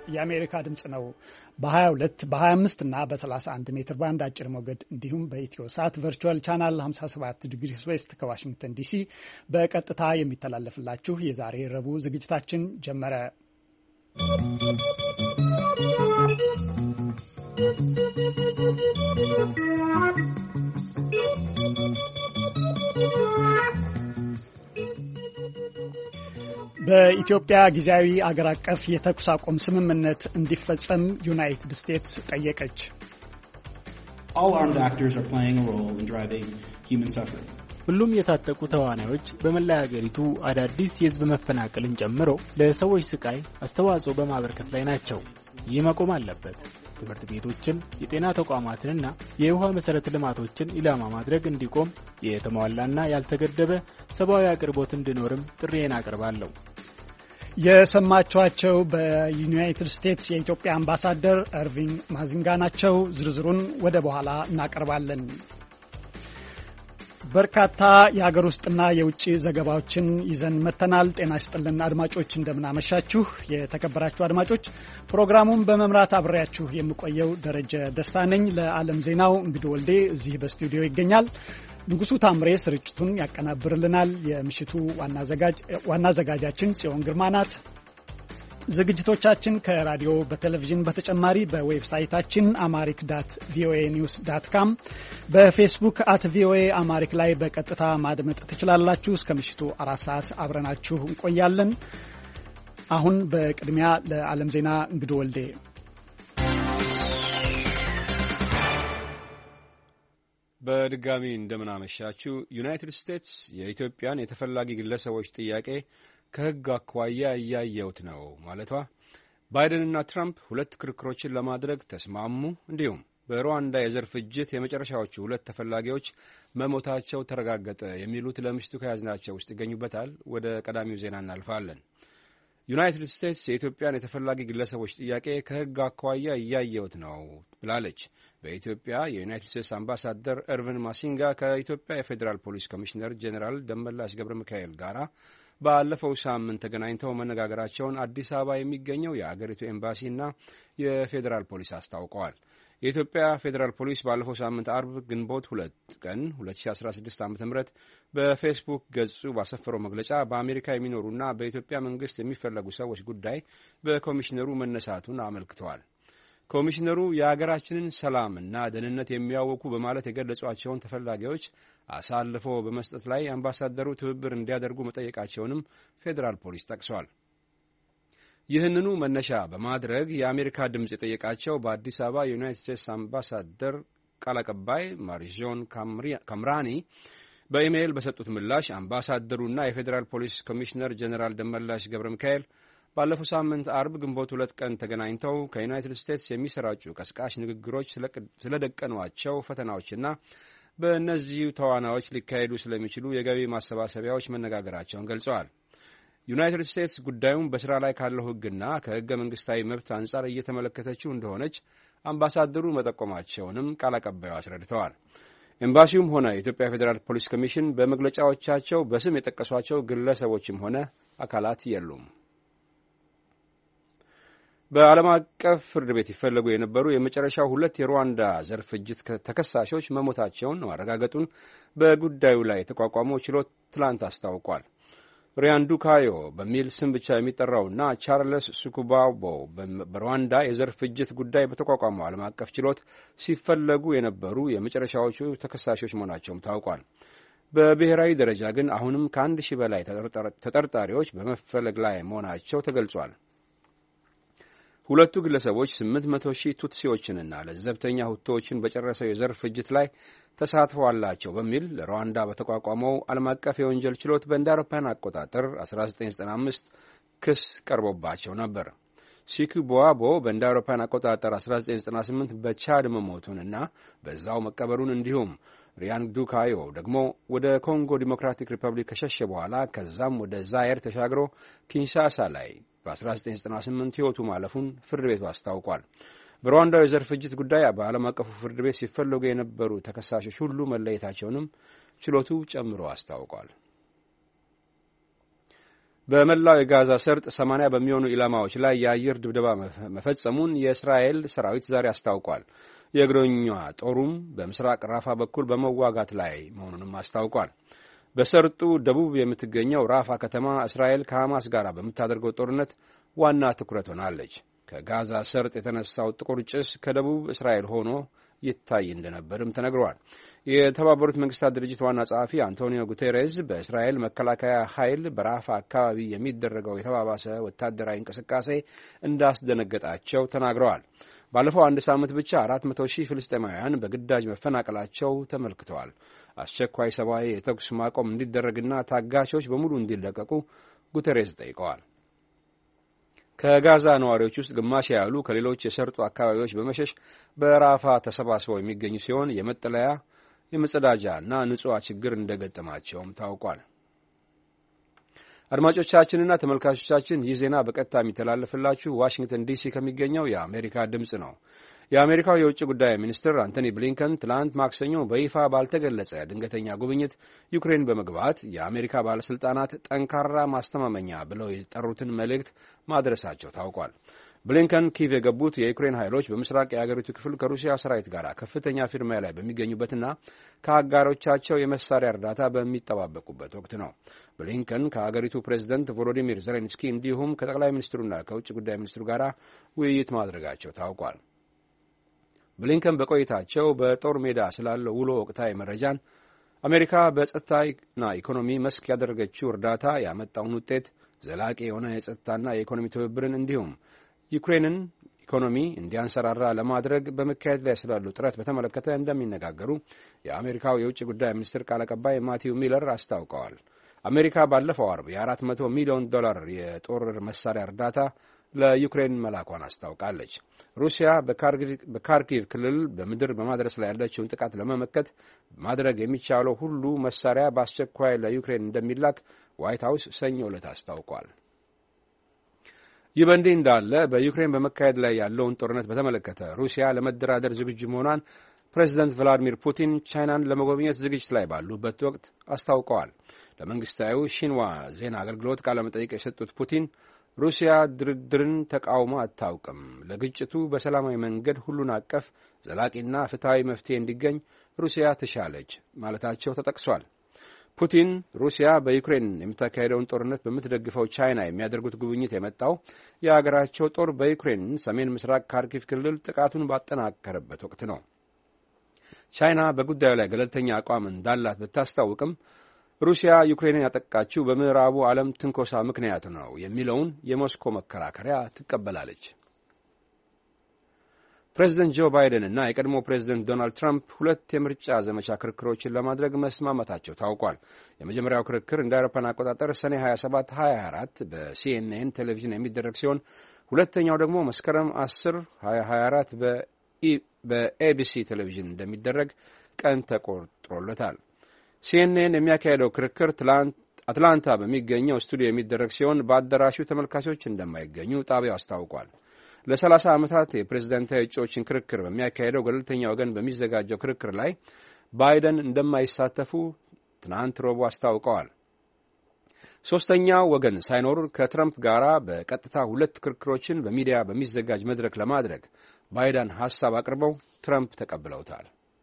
የአሜሪካ ድምጽ ነው። በ22 በ25 እና በ31 ሜትር ባንድ አጭር ሞገድ እንዲሁም በኢትዮ ሳት ቨርቹዋል ቻናል 57 ዲግሪ ዌስት ከዋሽንግተን ዲሲ በቀጥታ የሚተላለፍላችሁ የዛሬ ረቡዕ ዝግጅታችን ጀመረ። በኢትዮጵያ ጊዜያዊ አገር አቀፍ የተኩስ አቁም ስምምነት እንዲፈጸም ዩናይትድ ስቴትስ ጠየቀች። All armed actors are playing a role in driving human suffering. ሁሉም የታጠቁ ተዋናዮች በመላ ሀገሪቱ አዳዲስ የህዝብ መፈናቀልን ጨምሮ ለሰዎች ስቃይ አስተዋጽኦ በማበርከት ላይ ናቸው። ይህ መቆም አለበት። ትምህርት ቤቶችን፣ የጤና ተቋማትንና የውሃ መሰረተ ልማቶችን ኢላማ ማድረግ እንዲቆም የተሟላና ያልተገደበ ሰብአዊ አቅርቦት እንዲኖርም ጥሪዬን አቀርባለሁ። የሰማችኋቸው በዩናይትድ ስቴትስ የኢትዮጵያ አምባሳደር ኤርቪን ማዚንጋ ናቸው። ዝርዝሩን ወደ በኋላ እናቀርባለን። በርካታ የሀገር ውስጥና የውጭ ዘገባዎችን ይዘን መተናል። ጤና ይስጥልን አድማጮች፣ እንደምናመሻችሁ። የተከበራችሁ አድማጮች፣ ፕሮግራሙን በመምራት አብሬያችሁ የምቆየው ደረጀ ደስታ ነኝ። ለዓለም ዜናው እንግዲህ ወልዴ እዚህ በስቱዲዮ ይገኛል። ንጉሱ ታምሬ ስርጭቱን ያቀናብርልናል። የምሽቱ ዋና አዘጋጃችን ጽዮን ግርማ ናት። ዝግጅቶቻችን ከራዲዮ በቴሌቪዥን በተጨማሪ በዌብሳይታችን amharic.voanews.com በፌስቡክ @voa amharic ላይ በቀጥታ ማድመጥ ትችላላችሁ። እስከ ምሽቱ 4 ሰዓት አብረናችሁ እንቆያለን። አሁን በቅድሚያ ለዓለም ዜና እንግዲህ ወልዴ። በድጋሚ እንደምናመሻችሁ። ዩናይትድ ስቴትስ የኢትዮጵያን የተፈላጊ ግለሰቦች ጥያቄ ከሕግ አኳያ እያየሁት ነው ማለቷ፣ ባይደንና ትራምፕ ሁለት ክርክሮችን ለማድረግ ተስማሙ፣ እንዲሁም በሩዋንዳ የዘር ፍጅት የመጨረሻዎቹ ሁለት ተፈላጊዎች መሞታቸው ተረጋገጠ የሚሉት ለምሽቱ ከያዝናቸው ውስጥ ይገኙበታል። ወደ ቀዳሚው ዜና እናልፋለን። ዩናይትድ ስቴትስ የኢትዮጵያን የተፈላጊ ግለሰቦች ጥያቄ ከሕግ አኳያ እያየሁት ነው ብላለች። በኢትዮጵያ የዩናይትድ ስቴትስ አምባሳደር ኤርቪን ማሲንጋ ከኢትዮጵያ የፌዴራል ፖሊስ ኮሚሽነር ጄኔራል ደመላሽ ገብረ ሚካኤል ጋር ባለፈው ሳምንት ተገናኝተው መነጋገራቸውን አዲስ አበባ የሚገኘው የአገሪቱ ኤምባሲና የፌዴራል ፖሊስ አስታውቀዋል። የኢትዮጵያ ፌዴራል ፖሊስ ባለፈው ሳምንት አርብ ግንቦት 2 ቀን 2016 ዓ.ም በፌስቡክ ገጹ ባሰፈረው መግለጫ በአሜሪካ የሚኖሩና በኢትዮጵያ መንግስት የሚፈለጉ ሰዎች ጉዳይ በኮሚሽነሩ መነሳቱን አመልክተዋል። ኮሚሽነሩ የሀገራችንን ሰላምና ደህንነት የሚያውኩ በማለት የገለጿቸውን ተፈላጊዎች አሳልፎ በመስጠት ላይ አምባሳደሩ ትብብር እንዲያደርጉ መጠየቃቸውንም ፌዴራል ፖሊስ ጠቅሷል። ይህንኑ መነሻ በማድረግ የአሜሪካ ድምፅ የጠየቃቸው በአዲስ አበባ የዩናይትድ ስቴትስ አምባሳደር ቃል አቀባይ ማሪጆን ካምራኒ በኢሜይል በሰጡት ምላሽ አምባሳደሩና የፌዴራል ፖሊስ ኮሚሽነር ጄኔራል ደመላሽ ገብረ ሚካኤል ባለፈው ሳምንት አርብ ግንቦት 2 ቀን ተገናኝተው ከዩናይትድ ስቴትስ የሚሰራጩ ቀስቃሽ ንግግሮች ስለደቀኗቸው ፈተናዎችና በእነዚሁ ተዋናዮች ሊካሄዱ ስለሚችሉ የገቢ ማሰባሰቢያዎች መነጋገራቸውን ገልጸዋል። ዩናይትድ ስቴትስ ጉዳዩን በስራ ላይ ካለው ሕግና ከሕገ መንግስታዊ መብት አንጻር እየተመለከተችው እንደሆነች አምባሳደሩ መጠቆማቸውንም ቃል አቀባዩ አስረድተዋል። ኤምባሲውም ሆነ የኢትዮጵያ ፌዴራል ፖሊስ ኮሚሽን በመግለጫዎቻቸው በስም የጠቀሷቸው ግለሰቦችም ሆነ አካላት የሉም። በዓለም አቀፍ ፍርድ ቤት ይፈለጉ የነበሩ የመጨረሻው ሁለት የሩዋንዳ ዘር ፍጅት ተከሳሾች መሞታቸውን ማረጋገጡን በጉዳዩ ላይ የተቋቋመው ችሎት ትላንት አስታውቋል። ሪያንዱካዮ በሚል ስም ብቻ የሚጠራውና ቻርለስ ሱኩባቦ በሩዋንዳ የዘር ፍጅት ጉዳይ በተቋቋመው ዓለም አቀፍ ችሎት ሲፈለጉ የነበሩ የመጨረሻዎቹ ተከሳሾች መሆናቸውም ታውቋል። በብሔራዊ ደረጃ ግን አሁንም ከ1000 በላይ ተጠርጣሪዎች በመፈለግ ላይ መሆናቸው ተገልጿል። ሁለቱ ግለሰቦች 800,000 ቱትሲዎችንና ለዘብተኛ ሁቶዎችን በጨረሰው የዘር ፍጅት ላይ ተሳትፎ አላቸው በሚል ለሩዋንዳ በተቋቋመው ዓለም አቀፍ የወንጀል ችሎት በእንደ አውሮፓውያን አቆጣጠር 1995 ክስ ቀርቦባቸው ነበር። ሲኩቦዋቦ በእንደ አውሮፓውያን አቆጣጠር 1998 በቻድ መሞቱንና በዛው መቀበሩን እንዲሁም ሪያንዱካዮ ደግሞ ወደ ኮንጎ ዲሞክራቲክ ሪፐብሊክ ከሸሸ በኋላ ከዛም ወደ ዛየር ተሻግሮ ኪንሻሳ ላይ በ1998 ሕይወቱ ማለፉን ፍርድ ቤቱ አስታውቋል። በሩዋንዳው የዘር ፍጅት ጉዳይ በዓለም አቀፉ ፍርድ ቤት ሲፈለጉ የነበሩ ተከሳሾች ሁሉ መለየታቸውንም ችሎቱ ጨምሮ አስታውቋል። በመላው የጋዛ ሰርጥ 80 በሚሆኑ ኢላማዎች ላይ የአየር ድብደባ መፈጸሙን የእስራኤል ሰራዊት ዛሬ አስታውቋል። የእግረኛ ጦሩም በምስራቅ ራፋ በኩል በመዋጋት ላይ መሆኑንም አስታውቋል። በሰርጡ ደቡብ የምትገኘው ራፋ ከተማ እስራኤል ከሐማስ ጋር በምታደርገው ጦርነት ዋና ትኩረት ሆናለች። ከጋዛ ሰርጥ የተነሳው ጥቁር ጭስ ከደቡብ እስራኤል ሆኖ ይታይ እንደነበርም ተነግሯል። የተባበሩት መንግስታት ድርጅት ዋና ጸሐፊ አንቶኒዮ ጉቴሬዝ በእስራኤል መከላከያ ኃይል በራፋ አካባቢ የሚደረገው የተባባሰ ወታደራዊ እንቅስቃሴ እንዳስደነገጣቸው ተናግረዋል። ባለፈው አንድ ሳምንት ብቻ 400,000 ፍልስጤማውያን በግዳጅ መፈናቀላቸው ተመልክተዋል። አስቸኳይ ሰብአዊ የተኩስ ማቆም እንዲደረግና ታጋቾች በሙሉ እንዲለቀቁ ጉተሬዝ ጠይቀዋል። ከጋዛ ነዋሪዎች ውስጥ ግማሽ ያህሉ ከሌሎች የሰርጡ አካባቢዎች በመሸሽ በራፋ ተሰባስበው የሚገኙ ሲሆን የመጠለያ የመጸዳጃ እና ንጹህ ችግር እንደገጠማቸውም ታውቋል። አድማጮቻችንና ተመልካቾቻችን ይህ ዜና በቀጥታ የሚተላለፍላችሁ ዋሽንግተን ዲሲ ከሚገኘው የአሜሪካ ድምፅ ነው። የአሜሪካው የውጭ ጉዳይ ሚኒስትር አንቶኒ ብሊንከን ትላንት ማክሰኞ በይፋ ባልተገለጸ ድንገተኛ ጉብኝት ዩክሬን በመግባት የአሜሪካ ባለሥልጣናት ጠንካራ ማስተማመኛ ብለው የጠሩትን መልእክት ማድረሳቸው ታውቋል። ብሊንከን ኪቭ የገቡት የዩክሬን ኃይሎች በምስራቅ የአገሪቱ ክፍል ከሩሲያ ሰራዊት ጋር ከፍተኛ ፊርማ ላይ በሚገኙበትና ከአጋሮቻቸው የመሳሪያ እርዳታ በሚጠባበቁበት ወቅት ነው። ብሊንከን ከአገሪቱ ፕሬዚደንት ቮሎዲሚር ዜሌንስኪ እንዲሁም ከጠቅላይ ሚኒስትሩና ከውጭ ጉዳይ ሚኒስትሩ ጋር ውይይት ማድረጋቸው ታውቋል። ብሊንከን በቆይታቸው በጦር ሜዳ ስላለው ውሎ ወቅታዊ መረጃን፣ አሜሪካ በጸጥታና ኢኮኖሚ መስክ ያደረገችው እርዳታ ያመጣውን ውጤት፣ ዘላቂ የሆነ የጸጥታና የኢኮኖሚ ትብብርን እንዲሁም ዩክሬንን ኢኮኖሚ እንዲያንሰራራ ለማድረግ በመካሄድ ላይ ስላሉ ጥረት በተመለከተ እንደሚነጋገሩ የአሜሪካው የውጭ ጉዳይ ሚኒስትር ቃል አቀባይ ማቲው ሚለር አስታውቀዋል። አሜሪካ ባለፈው አርብ $400 ሚሊዮን የጦር መሳሪያ እርዳታ ለዩክሬን መላኳን አስታውቃለች። ሩሲያ በካርኪቭ ክልል በምድር በማድረስ ላይ ያለችውን ጥቃት ለመመከት ማድረግ የሚቻለው ሁሉ መሳሪያ በአስቸኳይ ለዩክሬን እንደሚላክ ዋይት ሀውስ ሰኞ ዕለት አስታውቋል። ይህ በእንዲህ እንዳለ በዩክሬን በመካሄድ ላይ ያለውን ጦርነት በተመለከተ ሩሲያ ለመደራደር ዝግጁ መሆኗን ፕሬዚደንት ቭላዲሚር ፑቲን ቻይናን ለመጎብኘት ዝግጅት ላይ ባሉበት ወቅት አስታውቀዋል። ለመንግስታዊው ሺንዋ ዜና አገልግሎት ቃለ መጠይቅ የሰጡት ፑቲን ሩሲያ ድርድርን ተቃውሞ አታውቅም፣ ለግጭቱ በሰላማዊ መንገድ ሁሉን አቀፍ ዘላቂና ፍትሐዊ መፍትሄ እንዲገኝ ሩሲያ ትሻለች ማለታቸው ተጠቅሷል። ፑቲን ሩሲያ በዩክሬን የምታካሄደውን ጦርነት በምትደግፈው ቻይና የሚያደርጉት ጉብኝት የመጣው የአገራቸው ጦር በዩክሬን ሰሜን ምስራቅ ካርኪቭ ክልል ጥቃቱን ባጠናከረበት ወቅት ነው። ቻይና በጉዳዩ ላይ ገለልተኛ አቋም እንዳላት ብታስታውቅም ሩሲያ ዩክሬንን ያጠቃችው በምዕራቡ ዓለም ትንኮሳ ምክንያት ነው የሚለውን የሞስኮ መከራከሪያ ትቀበላለች። ፕሬዚደንት ጆ ባይደን እና የቀድሞ ፕሬዚደንት ዶናልድ ትራምፕ ሁለት የምርጫ ዘመቻ ክርክሮችን ለማድረግ መስማማታቸው ታውቋል። የመጀመሪያው ክርክር እንደ አውሮፓውያን አቆጣጠር ሰኔ 27 2024 በሲኤንኤን ቴሌቪዥን የሚደረግ ሲሆን ሁለተኛው ደግሞ መስከረም 10 2024 በኤቢሲ ቴሌቪዥን እንደሚደረግ ቀን ተቆርጦለታል። ሲኤንኤን የሚያካሄደው ክርክር አትላንታ በሚገኘው ስቱዲዮ የሚደረግ ሲሆን በአዳራሹ ተመልካቾች እንደማይገኙ ጣቢያው አስታውቋል። ለ30 ዓመታት የፕሬዝዳንታዊ እጩዎችን ክርክር በሚያካሄደው ገለልተኛ ወገን በሚዘጋጀው ክርክር ላይ ባይደን እንደማይሳተፉ ትናንት ረቡዕ አስታውቀዋል። ሶስተኛው ወገን ሳይኖር ከትራምፕ ጋር በቀጥታ ሁለት ክርክሮችን በሚዲያ በሚዘጋጅ መድረክ ለማድረግ ባይደን ሐሳብ አቅርበው ትራምፕ ተቀብለውታል።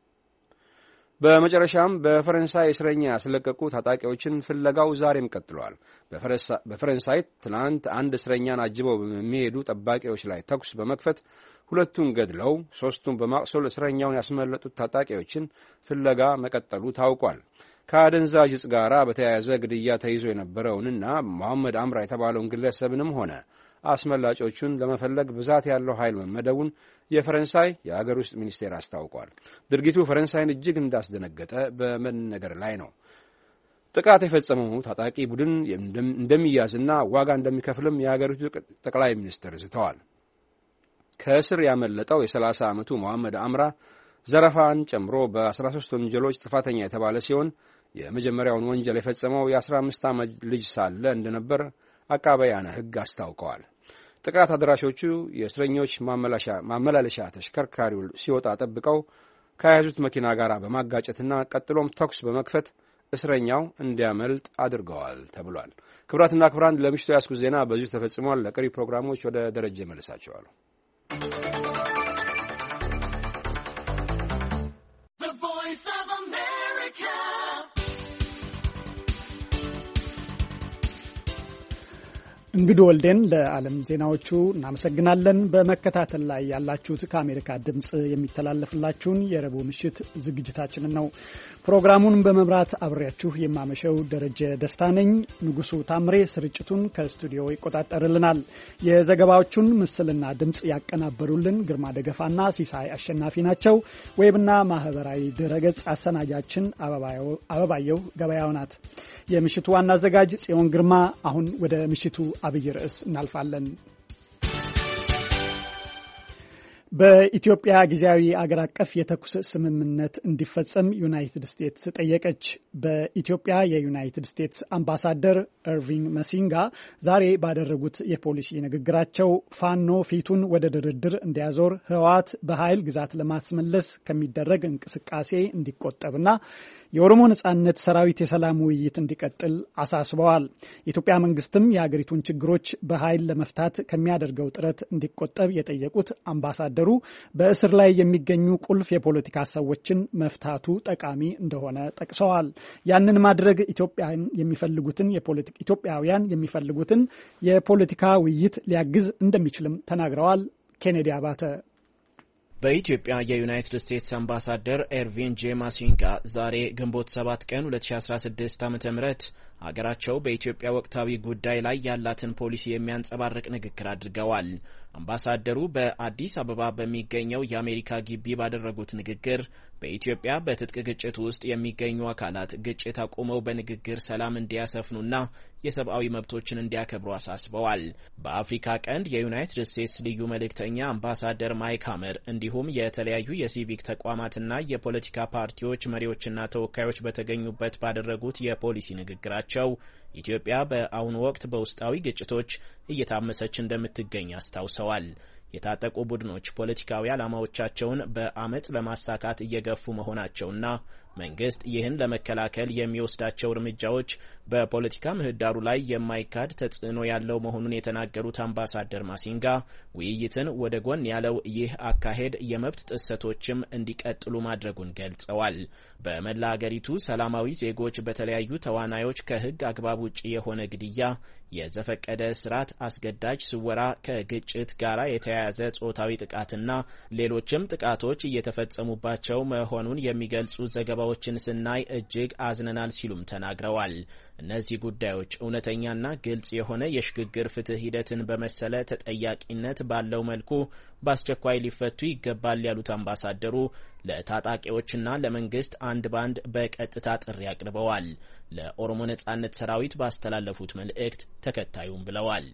በመጨረሻም በፈረንሳይ እስረኛ ያስለቀቁ ታጣቂዎችን ፍለጋው ዛሬም ቀጥሏል። በፈረንሳይ ትናንት አንድ እስረኛን አጅበው በሚሄዱ ጠባቂዎች ላይ ተኩስ በመክፈት ሁለቱን ገድለው ሶስቱን በማቁሰል እስረኛውን ያስመለጡት ታጣቂዎችን ፍለጋ መቀጠሉ ታውቋል። ከአደንዛዥ ዕፅ ጋር በተያያዘ ግድያ ተይዞ የነበረውንና መሐመድ አምራ የተባለውን ግለሰብንም ሆነ አስመላጮቹን ለመፈለግ ብዛት ያለው ኃይል መመደቡን የፈረንሳይ የአገር ውስጥ ሚኒስቴር አስታውቋል። ድርጊቱ ፈረንሳይን እጅግ እንዳስደነገጠ በመነገር ላይ ነው። ጥቃት የፈጸመው ታጣቂ ቡድን እንደሚያዝና ዋጋ እንደሚከፍልም የአገሪቱ ጠቅላይ ሚኒስትር ዝተዋል። ከእስር ያመለጠው የ30 ዓመቱ መሐመድ አምራ ዘረፋን ጨምሮ በ13 ወንጀሎች ጥፋተኛ የተባለ ሲሆን የመጀመሪያውን ወንጀል የፈጸመው የ15 ዓመት ልጅ ሳለ እንደነበር አቃቤያነ ሕግ አስታውቀዋል። ጥቃት አድራሾቹ የእስረኞች ማመላለሻ ተሽከርካሪው ሲወጣ ጠብቀው ከያዙት መኪና ጋር በማጋጨትና ቀጥሎም ተኩስ በመክፈት እስረኛው እንዲያመልጥ አድርገዋል ተብሏል። ክቡራትና ክቡራን ለምሽቱ ያስኩት ዜና በዚሁ ተፈጽሟል። ለቀሪ ፕሮግራሞች ወደ ደረጀ መልሳቸዋለሁ። እንግዲህ ወልዴን ለዓለም ዜናዎቹ እናመሰግናለን። በመከታተል ላይ ያላችሁት ከአሜሪካ ድምጽ የሚተላለፍላችሁን የረቡዕ ምሽት ዝግጅታችንን ነው። ፕሮግራሙን በመምራት አብሬያችሁ የማመሸው ደረጀ ደስታ ነኝ። ንጉሱ ታምሬ ስርጭቱን ከስቱዲዮ ይቆጣጠርልናል። የዘገባዎቹን ምስልና ድምጽ ያቀናበሩልን ግርማ ደገፋና ሲሳይ አሸናፊ ናቸው። ዌብና ማህበራዊ ድረገጽ አሰናጃችን አበባየው ገበያው ናት። የምሽቱ ዋና አዘጋጅ ጽዮን ግርማ። አሁን ወደ ምሽቱ አብይ ርዕስ እናልፋለን። በኢትዮጵያ ጊዜያዊ አገር አቀፍ የተኩስ ስምምነት እንዲፈጸም ዩናይትድ ስቴትስ ጠየቀች። በኢትዮጵያ የዩናይትድ ስቴትስ አምባሳደር ኢርቪንግ መሲንጋ ዛሬ ባደረጉት የፖሊሲ ንግግራቸው ፋኖ ፊቱን ወደ ድርድር እንዲያዞር፣ ህወሓት በኃይል ግዛት ለማስመለስ ከሚደረግ እንቅስቃሴ እንዲቆጠብና የኦሮሞ ነጻነት ሰራዊት የሰላም ውይይት እንዲቀጥል አሳስበዋል። የኢትዮጵያ መንግስትም የሀገሪቱን ችግሮች በኃይል ለመፍታት ከሚያደርገው ጥረት እንዲቆጠብ የጠየቁት አምባሳደሩ በእስር ላይ የሚገኙ ቁልፍ የፖለቲካ ሰዎችን መፍታቱ ጠቃሚ እንደሆነ ጠቅሰዋል። ያንን ማድረግ ኢትዮጵያውያን የሚፈልጉትን የፖለቲካ ውይይት ሊያግዝ እንደሚችልም ተናግረዋል። ኬኔዲ አባተ በኢትዮጵያ የዩናይትድ ስቴትስ አምባሳደር ኤርቪን ጄ ማሲንጋ ዛሬ ግንቦት 7 ቀን 2016 ዓ.ም ሀገራቸው በኢትዮጵያ ወቅታዊ ጉዳይ ላይ ያላትን ፖሊሲ የሚያንጸባርቅ ንግግር አድርገዋል። አምባሳደሩ በአዲስ አበባ በሚገኘው የአሜሪካ ግቢ ባደረጉት ንግግር በኢትዮጵያ በትጥቅ ግጭት ውስጥ የሚገኙ አካላት ግጭት አቁመው በንግግር ሰላም እንዲያሰፍኑና የሰብአዊ መብቶችን እንዲያከብሩ አሳስበዋል። በአፍሪካ ቀንድ የዩናይትድ ስቴትስ ልዩ መልእክተኛ አምባሳደር ማይክ ሀመር እንዲሁም የተለያዩ የሲቪክ ተቋማትና የፖለቲካ ፓርቲዎች መሪዎችና ተወካዮች በተገኙበት ባደረጉት የፖሊሲ ንግግራቸው ኢትዮጵያ በአሁኑ ወቅት በውስጣዊ ግጭቶች እየታመሰች እንደምትገኝ አስታውሰዋል። የታጠቁ ቡድኖች ፖለቲካዊ ዓላማዎቻቸውን በአመጽ ለማሳካት እየገፉ መሆናቸውና መንግስት ይህን ለመከላከል የሚወስዳቸው እርምጃዎች በፖለቲካ ምህዳሩ ላይ የማይካድ ተጽዕኖ ያለው መሆኑን የተናገሩት አምባሳደር ማሲንጋ ውይይትን ወደ ጎን ያለው ይህ አካሄድ የመብት ጥሰቶችም እንዲቀጥሉ ማድረጉን ገልጸዋል። በመላ አገሪቱ ሰላማዊ ዜጎች በተለያዩ ተዋናዮች ከህግ አግባብ ውጭ የሆነ ግድያ፣ የዘፈቀደ ስርዓት፣ አስገዳጅ ስወራ፣ ከግጭት ጋር የተያያዘ ጾታዊ ጥቃትና ሌሎችም ጥቃቶች እየተፈጸሙባቸው መሆኑን የሚገልጹ ዘገባዎችን ስናይ እጅግ አዝነናል ሲሉም ተናግረዋል። እነዚህ ጉዳዮች እውነተኛና ግልጽ የሆነ የሽግግር ፍትህ ሂደትን በመሰለ ተጠያቂነት ባለው መልኩ በአስቸኳይ ሊፈቱ ይገባል ያሉት አምባሳደሩ ለታጣቂዎችና ለመንግስት አንድ ባንድ በቀጥታ ጥሪ አቅርበዋል። ለኦሮሞ ነጻነት ሰራዊት ባስተላለፉት መልእክት ተከታዩም ብለዋል።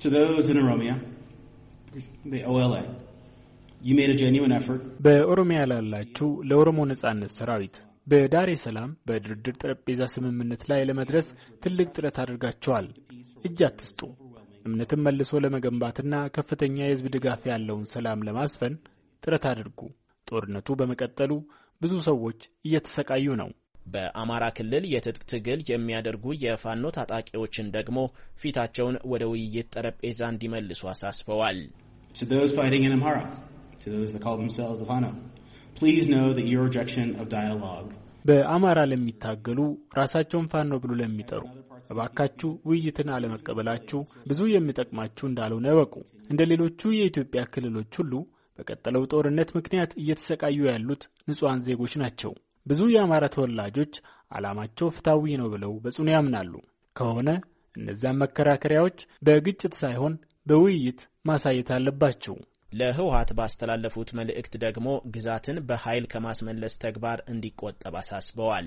በኦሮሚያ ላላችሁ ለኦሮሞ ነጻነት ሰራዊት በዳሬ ሰላም በድርድር ጠረጴዛ ስምምነት ላይ ለመድረስ ትልቅ ጥረት አድርጋችኋል። እጅ አትስጡ። እምነትን መልሶ ለመገንባትና ከፍተኛ የህዝብ ድጋፍ ያለውን ሰላም ለማስፈን ጥረት አድርጉ። ጦርነቱ በመቀጠሉ ብዙ ሰዎች እየተሰቃዩ ነው። በአማራ ክልል የትጥቅ ትግል የሚያደርጉ የፋኖ ታጣቂዎችን ደግሞ ፊታቸውን ወደ ውይይት ጠረጴዛ እንዲመልሱ አሳስበዋል። To those fighting in Amhara, to those that call themselves the Fano, please know that your rejection of dialogue በአማራ ለሚታገሉ ራሳቸውን ፋኖ ብሎ ለሚጠሩ እባካችሁ ውይይትን አለመቀበላችሁ ብዙ የሚጠቅማችሁ እንዳልሆነ እወቁ። እንደ ሌሎቹ የኢትዮጵያ ክልሎች ሁሉ በቀጠለው ጦርነት ምክንያት እየተሰቃዩ ያሉት ንጹሃን ዜጎች ናቸው። ብዙ የአማራ ተወላጆች ዓላማቸው ፍትሃዊ ነው ብለው በጽኑ ያምናሉ። ከሆነ እነዚያን መከራከሪያዎች በግጭት ሳይሆን በውይይት ማሳየት አለባቸው። ለህወሓት ባስተላለፉት መልእክት ደግሞ ግዛትን በኃይል ከማስመለስ ተግባር እንዲቆጠብ አሳስበዋል።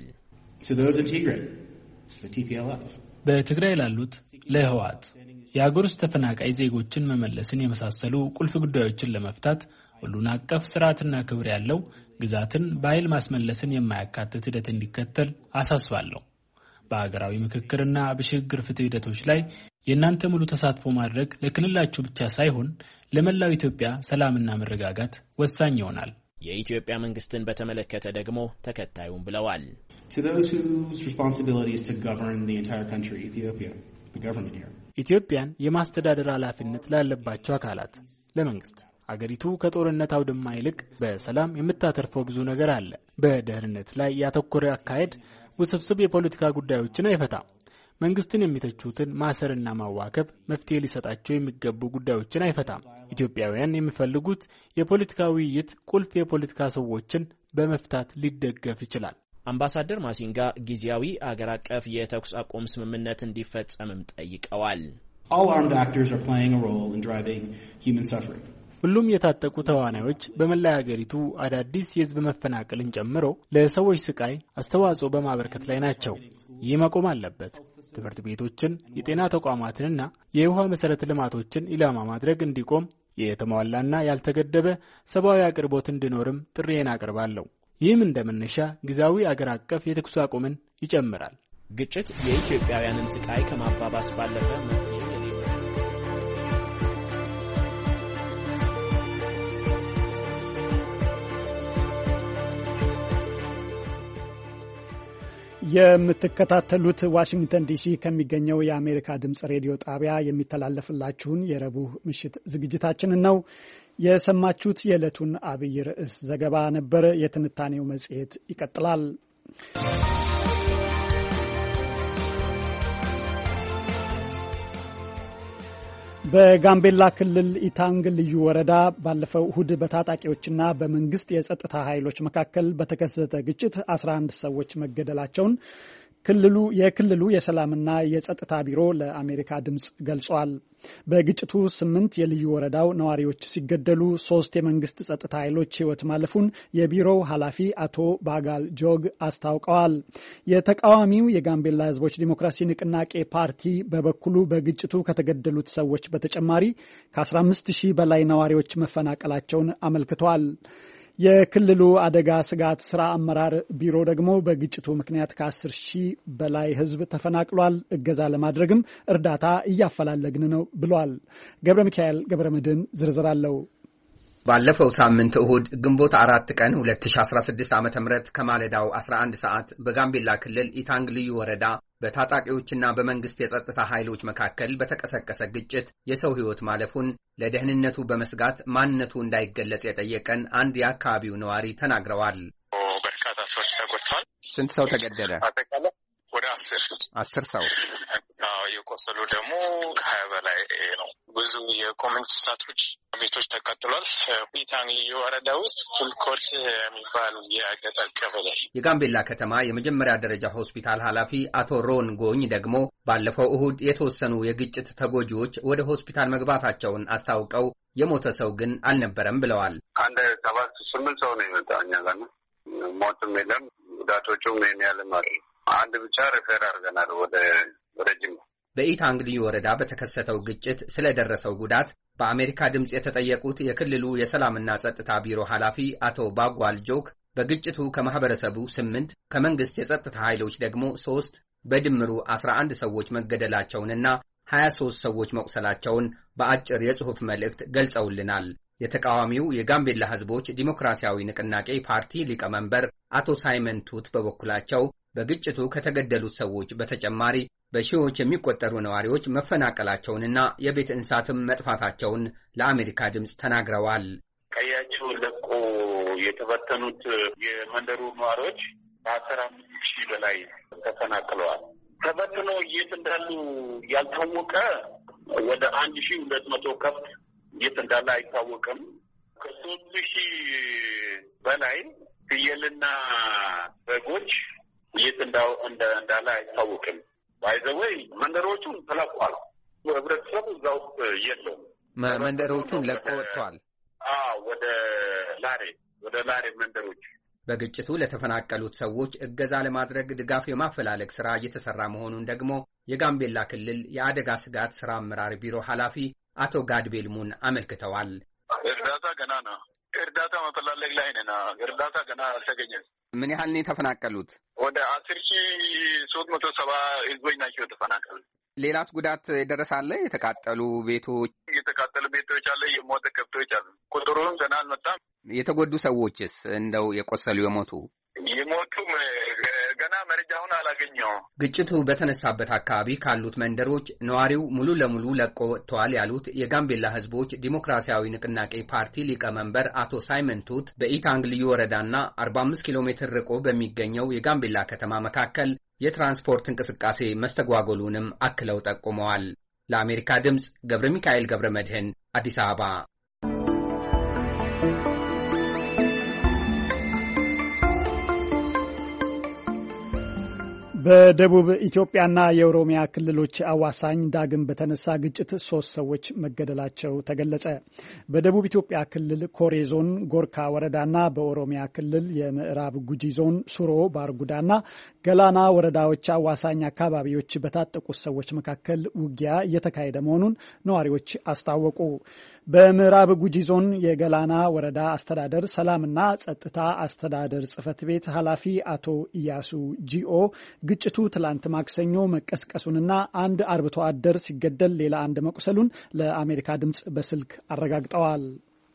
በትግራይ ላሉት ለህወሓት የአገር ውስጥ ተፈናቃይ ዜጎችን መመለስን የመሳሰሉ ቁልፍ ጉዳዮችን ለመፍታት ሁሉን አቀፍ ስርዓትና ክብር ያለው ግዛትን በኃይል ማስመለስን የማያካትት ሂደት እንዲከተል አሳስባለሁ። በሀገራዊ ምክክርና በሽግግር ፍትህ ሂደቶች ላይ የእናንተ ሙሉ ተሳትፎ ማድረግ ለክልላችሁ ብቻ ሳይሆን ለመላው ኢትዮጵያ ሰላምና መረጋጋት ወሳኝ ይሆናል። የኢትዮጵያ መንግስትን በተመለከተ ደግሞ ተከታዩን ብለዋል። To those whose responsibility is to govern the entire country, Ethiopia, the government here. ኢትዮጵያን የማስተዳደር ኃላፊነት ላለባቸው አካላት ለመንግስት አገሪቱ ከጦርነት አውድማ ይልቅ በሰላም የምታተርፈው ብዙ ነገር አለ። በደህንነት ላይ ያተኮረ አካሄድ ውስብስብ የፖለቲካ ጉዳዮችን አይፈታም። መንግስትን የሚተቹትን ማሰርና ማዋከብ መፍትሄ ሊሰጣቸው የሚገቡ ጉዳዮችን አይፈታም። ኢትዮጵያውያን የሚፈልጉት የፖለቲካ ውይይት ቁልፍ የፖለቲካ ሰዎችን በመፍታት ሊደገፍ ይችላል። አምባሳደር ማሲንጋ ጊዜያዊ አገር አቀፍ የተኩስ አቁም ስምምነት እንዲፈጸምም ጠይቀዋል። All armed actors are playing a role in driving human suffering. ሁሉም የታጠቁ ተዋናዮች በመላ ሀገሪቱ አዳዲስ የህዝብ መፈናቀልን ጨምሮ ለሰዎች ስቃይ አስተዋጽኦ በማበርከት ላይ ናቸው። ይህ መቆም አለበት። ትምህርት ቤቶችን፣ የጤና ተቋማትንና የውሃ መሰረተ ልማቶችን ኢላማ ማድረግ እንዲቆም የተሟላና ያልተገደበ ሰብአዊ አቅርቦት እንዲኖርም ጥሪዬን አቀርባለሁ። ይህም እንደመነሻ ጊዜያዊ አገር አቀፍ የተኩስ አቁምን ይጨምራል። ግጭት የኢትዮጵያውያንን ስቃይ ከማባባስ ባለፈ መፍትሄ የምትከታተሉት ዋሽንግተን ዲሲ ከሚገኘው የአሜሪካ ድምጽ ሬዲዮ ጣቢያ የሚተላለፍላችሁን የረቡዕ ምሽት ዝግጅታችንን ነው የሰማችሁት። የዕለቱን አብይ ርዕስ ዘገባ ነበር። የትንታኔው መጽሔት ይቀጥላል። በጋምቤላ ክልል ኢታንግ ልዩ ወረዳ ባለፈው እሁድ በታጣቂዎችና በመንግስት የጸጥታ ኃይሎች መካከል በተከሰተ ግጭት 11 ሰዎች መገደላቸውን የክልሉ የሰላምና የጸጥታ ቢሮ ለአሜሪካ ድምጽ ገልጿል። በግጭቱ 8 የልዩ ወረዳው ነዋሪዎች ሲገደሉ 3 የመንግስት ጸጥታ ኃይሎች ሕይወት ማለፉን የቢሮው ኃላፊ አቶ ባጋል ጆግ አስታውቀዋል። የተቃዋሚው የጋምቤላ ሕዝቦች ዲሞክራሲ ንቅናቄ ፓርቲ በበኩሉ በግጭቱ ከተገደሉት ሰዎች በተጨማሪ ከ15,000 በላይ ነዋሪዎች መፈናቀላቸውን አመልክቷል። የክልሉ አደጋ ስጋት ስራ አመራር ቢሮ ደግሞ በግጭቱ ምክንያት ከ10,000 በላይ ህዝብ ተፈናቅሏል፣ እገዛ ለማድረግም እርዳታ እያፈላለግን ነው ብሏል። ገብረ ሚካኤል ገብረ መድህን ዝርዝር አለው። ባለፈው ሳምንት እሁድ ግንቦት 4 ቀን 2016 ዓ.ም ከማለዳው 11 ሰዓት በጋምቤላ ክልል ኢታንግ ልዩ ወረዳ በታጣቂዎችና በመንግስት የጸጥታ ኃይሎች መካከል በተቀሰቀሰ ግጭት የሰው ህይወት ማለፉን ለደህንነቱ በመስጋት ማንነቱ እንዳይገለጽ የጠየቀን አንድ የአካባቢው ነዋሪ ተናግረዋል። በርካታ ሰዎች ተጎድተዋል። ስንት ሰው ተገደለ? አጠቃላይ ወደ 10 ሰው። የቆሰሉ ደግሞ ከ20 በላይ ነው። ብዙ የኮሚኒቲ እንስሳቶች ቤቶች ተቃጥሏል። ኢታንግ ልዩ ወረዳ ውስጥ ፉልኮት የሚባል የገጠር ቀበሌ የጋምቤላ ከተማ የመጀመሪያ ደረጃ ሆስፒታል ኃላፊ አቶ ሮን ጎኝ ደግሞ ባለፈው እሁድ የተወሰኑ የግጭት ተጎጂዎች ወደ ሆስፒታል መግባታቸውን አስታውቀው የሞተ ሰው ግን አልነበረም ብለዋል። አንድ 7-8 ሰው ነው የመጣው እኛ ጋር ነው። ሞትም የለም፣ ጉዳቶቹም ይሄን ያህል ማለት ነው። አንድ ብቻ ሪፌር አድርገናል ወደ ጅማ። በኢታንግ ልዩ ወረዳ በተከሰተው ግጭት ስለደረሰው ጉዳት በአሜሪካ ድምጽ የተጠየቁት የክልሉ የሰላምና ጸጥታ ቢሮ ኃላፊ አቶ ባጓል ጆክ በግጭቱ ከማህበረሰቡ 8 ከመንግስት የጸጥታ ኃይሎች ደግሞ 3 በድምሩ 11 ሰዎች መገደላቸውንና 23 ሰዎች መቁሰላቸውን በአጭር የጽሑፍ መልእክት ገልጸውልናል። የተቃዋሚው የጋምቤላ ሕዝቦች ዲሞክራሲያዊ ንቅናቄ ፓርቲ ሊቀመንበር አቶ ሳይመን ቱት በበኩላቸው በግጭቱ ከተገደሉት ሰዎች በተጨማሪ በሺዎች የሚቆጠሩ ነዋሪዎች መፈናቀላቸውንና የቤት እንስሳትም መጥፋታቸውን ለአሜሪካ ድምጽ ተናግረዋል። ቀያቸው ለቆ የተበተኑት የመንደሩ ነዋሪዎች ከ15,000 በላይ ተፈናቅለዋል። ተበትኖ የት እንዳሉ ያልታወቀ ወደ 1,200 ከብት የት እንዳለ አይታወቅም። ከ3,000 በላይ ፍየልና በጎች የት እንዳለ አይታወቅም። ባይዘወይ መንደሮቹን ተለቋል። ህብረተሰቡ እዛ ውስጥ የለውም። መንደሮቹን ለቆ ወጥቷል። ወደ ላሬ መንደሮች። በግጭቱ ለተፈናቀሉት ሰዎች እገዛ ለማድረግ ድጋፍ የማፈላለግ ሥራ እየተሰራ መሆኑን ደግሞ የጋምቤላ ክልል የአደጋ ስጋት ሥራ አመራር ቢሮ ኃላፊ አቶ ጋድቤል ሙን አመልክተዋል። እርዳታ ገና ነው። እርዳታ መፈላለግ ላይ ነን። እርዳታ ገና አልተገኘም። ምን ያህል ነው የተፈናቀሉት? ወደ 10,370 ህዝቦች ናቸው የተፈናቀሉት። ሌላስ ጉዳት የደረሳለ? የተቃጠሉ ቤቶች አለ፣ የሞተ ከብቶች አሉ። ቁጥሩም ገና አልመጣም። የተጎዱ ሰዎችስ እንደው የቆሰሉ የሞቱም ገና መረጃውን አላገኘው። ግጭቱ በተነሳበት አካባቢ ካሉት መንደሮች ነዋሪው ሙሉ ለሙሉ ለቆ ወጥተዋል ያሉት የጋምቤላ ሕዝቦች ዲሞክራሲያዊ ንቅናቄ ፓርቲ ሊቀመንበር አቶ ሳይመን ቱት በኢታንግ ልዩ ወረዳና 45 ኪሎ ሜትር ርቆ በሚገኘው የጋምቤላ ከተማ መካከል የትራንስፖርት እንቅስቃሴ መስተጓጎሉንም አክለው ጠቁመዋል። ለአሜሪካ ድምፅ ገብረ ሚካኤል ገብረ መድህን አዲስ አበባ። በደቡብ ኢትዮጵያና የኦሮሚያ ክልሎች አዋሳኝ ዳግም በተነሳ ግጭት 3 ሰዎች መገደላቸው ተገለጸ። በደቡብ ኢትዮጵያ ክልል ኮሬ ዞን ጎርካ ወረዳና በኦሮሚያ ክልል የምዕራብ ጉጂ ዞን ሱሮ ባርጉዳና ገላና ወረዳዎች አዋሳኝ አካባቢዎች በታጠቁ ሰዎች መካከል ውጊያ እየተካሄደ መሆኑን ነዋሪዎች አስታወቁ። በምዕራብ ጉጂ ዞን የገላና ወረዳ አስተዳደር ሰላምና ጸጥታ አስተዳደር ጽሕፈት ቤት ኃላፊ አቶ ኢያሱ ጂኦ ግጭቱ ትላንት ማክሰኞ መቀስቀሱንና አንድ አርብቶ አደር ሲገደል ሌላ አንድ መቁሰሉን ለአሜሪካ ድምፅ በስልክ አረጋግጠዋል።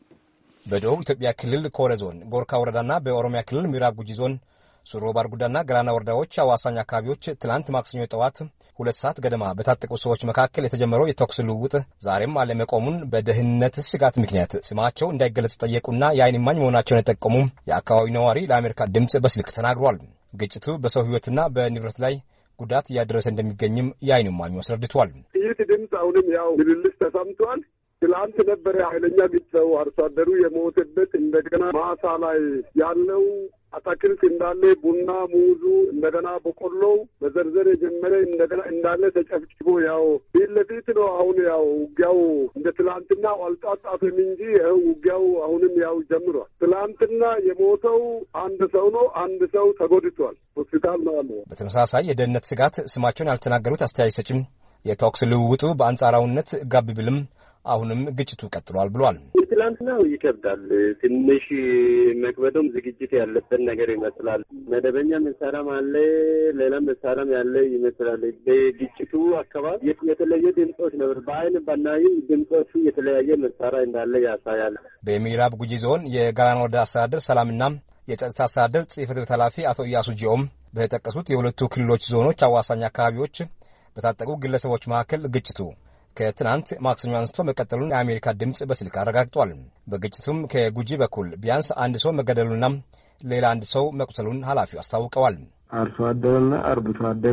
በደቡብ ኢትዮጵያ ክልል ኮሬ ዞን ጎርካ ወረዳና በኦሮሚያ ክልል ምዕራብ ጉጂ ዞን ሱሮ ባርጉዳና ገላና ወረዳዎች አዋሳኝ አካባቢዎች ትላንት ማክሰኞ ጠዋት 2 ሰዓት ገደማ በታጠቁ ሰዎች መካከል የተጀመረው የተኩስ ልውውጥ ዛሬም አለመቆሙን በደህንነት ስጋት ምክንያት ስማቸው እንዳይገለጽ ጠየቁና የዓይን እማኝ መሆናቸውን የጠቆሙ የአካባቢው ነዋሪ ለአሜሪካ ድምፅ በስልክ ተናግሯል። ግጭቱ በሰው ሕይወትና በንብረት ላይ ጉዳት እያደረሰ እንደሚገኝም የዓይን እማኙ አስረድቷል። ይህ ድምፅ አሁንም ያው ምልልስ ተሰምቷል። ትላንት ነበረ ኃይለኛ ግጭት፣ አርሶ አደሩ የሞተበት እንደገና ማሳ ላይ ያለው አታክልት እንዳለ ቡና፣ ሙዙ፣ እንደገና በቆሎው በዘርዘር የጀመረ እንደገና እንዳለ ተጨፍጭፎ ያው ፊት ለፊት ነው። አሁን ያው ውጊያው እንደ ትላንትና አልጣጣፈም እንጂ ውጊያው አሁንም ያው ጀምሯል። ትላንትና የሞተው አንድ ሰው ነው። አንድ ሰው ተጎድቷል፣ ሆስፒታል ነው ያለው። በተመሳሳይ የደህንነት ስጋት ስማቸውን ያልተናገሩት አስተያየት ሰጪም የተኩስ ልውውጡ በአንጻራዊነት ጋብ ቢልም አሁንም ግጭቱ ቀጥሏል ብሏል። ትላንትናው ይከብዳል። ትንሽ መክበዶም ዝግጅት ያለበት ነገር ይመስላል። መደበኛ መሳሪያም አለ፣ ሌላ መሳሪያም ያለ ይመስላል። በግጭቱ አካባቢ የተለየ ድምጾች ነበር። በአይን ባናይ ድምጾቹ የተለያየ መሳሪያ እንዳለ ያሳያል። በምዕራብ ጉጂ ዞን የገላና ወረዳ አስተዳደር ሰላምና የጸጥታ አስተዳደር ጽሕፈት ቤት ኃላፊ አቶ ኢያሱ ጂኦም በተጠቀሱት የሁለቱ ክልሎች ዞኖች አዋሳኝ አካባቢዎች በታጠቁ ግለሰቦች መካከል ግጭቱ ከትናንት ማክሰኞ አንስቶ መቀጠሉን የአሜሪካ ድምፅ በስልክ አረጋግጧል። በግጭቱም ከጉጂ በኩል ቢያንስ አንድ ሰው መገደሉና ሌላ አንድ ሰው መቁሰሉን ኃላፊው አስታውቀዋል። አርሶ አደርና አርብቶ አደር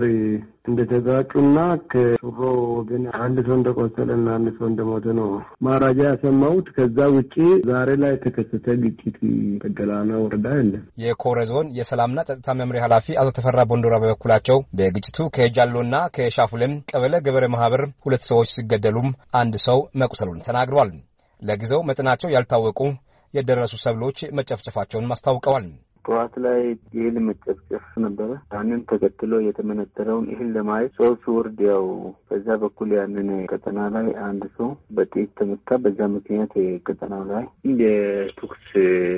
እንደተጋጩና ከሱሮ ወገን አንድ ሰው እንደቆሰለና አንድ ሰው እንደሞተ ነው ማራጃ ያሰማሁት። ከዛ ውጪ ዛሬ ላይ የተከሰተ ግጭት በገላና ወረዳ የለም። የኮሬ ዞን የሰላምና ጸጥታ መምሪያ ኃላፊ አቶ ተፈራ ቦንዶራ በበኩላቸው በግጭቱ ከጃሎና ከሻፉለም ቀበሌ ገበሬ ማህበር 2 ሰዎች ሲገደሉም አንድ ሰው መቁሰሉን ተናግረዋል። ለጊዜው መጠናቸው ያልታወቁ የደረሱ ሰብሎች መጨፍጨፋቸውን አስታውቀዋል። ጠዋት ላይ እህል መጨፍጨፍ ነበረ። ያንን ተከትሎ የተመነጠረውን እህል ለማየት ሰው ሲወርድ ያው በዛ በኩል ያንን ቀጠና ላይ አንድ ሰው በጥይት ተመታ። በዛ ምክንያት ቀጠናው ላይ የቱክስ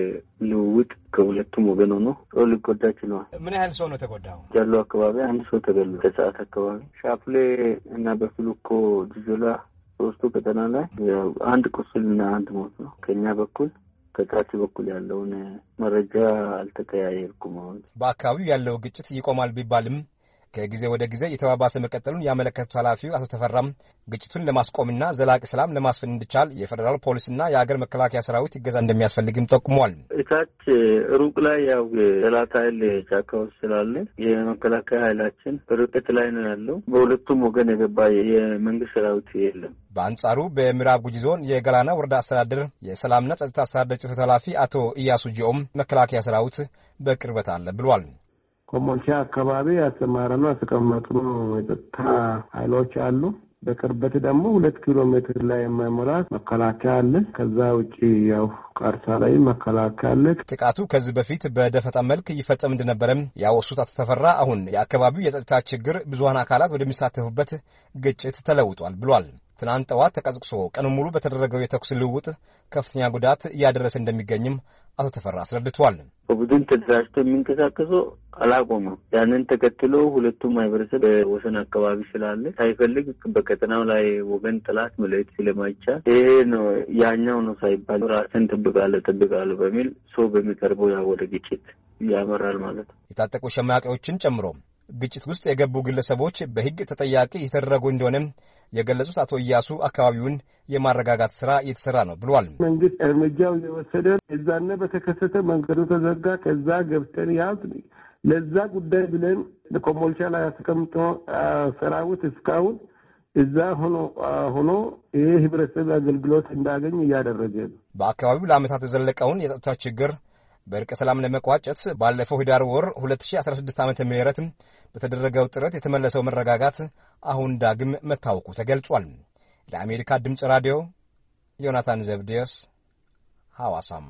ልውውጥ ከሁለቱም ወገን ሆኖ ሰው ሊጎዳ ችሏል። ምን ያህል ሰው ነው ተጎዳው? ጃሎ አካባቢ አንድ ሰው ተገድሏል። ከሰዓት አካባቢ ሻፍሌ እና በፍሉኮ ጅጆላ 3 ቀጠና ላይ አንድ ቁስልና አንድ ሞት ነው። ከኛ በኩል ከታች በኩል ያለውን መረጃ አልተቀያየርኩም። በአካባቢው ያለው ግጭት ይቆማል ቢባልም ከጊዜ ወደ ጊዜ የተባባሰ መቀጠሉን ያመለከቱት ኃላፊው አቶ ተፈራም ግጭቱን ለማስቆምና ዘላቂ ሰላም ለማስፈን እንዲቻል የፌዴራል ፖሊስና የሀገር መከላከያ ሰራዊት ይገዛ እንደሚያስፈልግም ጠቁመዋል። እታች ሩቅ ላይ ያው ጠላት ኃይል ጫካ ውስጥ ስላለ የመከላከያ ኃይላችን በርቀት ላይ ነው ያለው። በሁለቱም ወገን የገባ የመንግስት ሰራዊት የለም። በአንጻሩ በምዕራብ ጉጂ ዞን የገላና ወረዳ አስተዳደር የሰላምና ጸጥታ አስተዳደር ጽሕፈት ኃላፊ አቶ ኢያሱ ጂኦም መከላከያ ሰራዊት በቅርበት አለ ብሏል። ኮሞልቻ አካባቢ ያሰማራኑ ያስቀመጡ የጸጥታ ኃይሎች አሉ። በቅርበት ደግሞ 2 ኪሎ ሜትር ላይ የማይሞላ መከላከያ አለ። ከዛ ውጪ ያው ቃርሳ ላይ መከላከያ አለ። ጥቃቱ ከዚህ በፊት በደፈጣ መልክ ይፈጸም እንደነበረም ያወሱት አቶ ተፈራ አሁን የአካባቢው የጸጥታ ችግር ብዙሃን አካላት ወደሚሳተፉበት ግጭት ተለውጧል ብሏል። ትናንት ጠዋት ተቀስቅሶ ቀኑን ሙሉ በተደረገው የተኩስ ልውውጥ ከፍተኛ ጉዳት እያደረሰ እንደሚገኝም አቶ ተፈራ አስረድተዋል። በቡድን ተደራጅተው የሚንቀሳቀሱ አላቆመም። ያንን ተከትሎ ሁለቱም ማህበረሰብ ወሰን አካባቢ ስላለ ሳይፈልግ በቀጠናው ላይ ወገን ጥላት መለየት ስለማይቻል ይሄ ነው ያኛው ነው ሳይባል ራስን ጠብቃለሁ በሚል ሰው በሚቀርበው ያው ወደ ግጭት ያመራል ማለት ነው። የታጠቁ ሸማቂዎችን ጨምሮ ግጭት ውስጥ የገቡ ግለሰቦች በሕግ ተጠያቂ የተደረጉ እንደሆነም የገለጹት አቶ ኢያሱ አካባቢውን የማረጋጋት ስራ እየተሰራ ነው ብለዋል። መንግስት እርምጃው የወሰደ እዛነ በተከሰተ መንገዱ ተዘጋ። ከዛ ገብተን ያዝ ለዛ ጉዳይ ብለን ኮምቦልቻ ላይ አስቀምጦ ሰራዊት እስካሁን እዛ ሆኖ ይሄ ህብረተሰብ አገልግሎት እንዳገኝ እያደረገ ነው። በአካባቢው ለዓመታት የዘለቀውን የጸጥታ ችግር በእርቀ ሰላም ለመቋጨት ባለፈው ህዳር ወር 2016 ዓ.ም በተደረገው ጥረት የተመለሰው መረጋጋት አሁን ዳግም መታወቁ ተገልጿል። ለአሜሪካ ድምጽ ራዲዮ ዮናታን ዘብዴዎስ ሐዋሳም።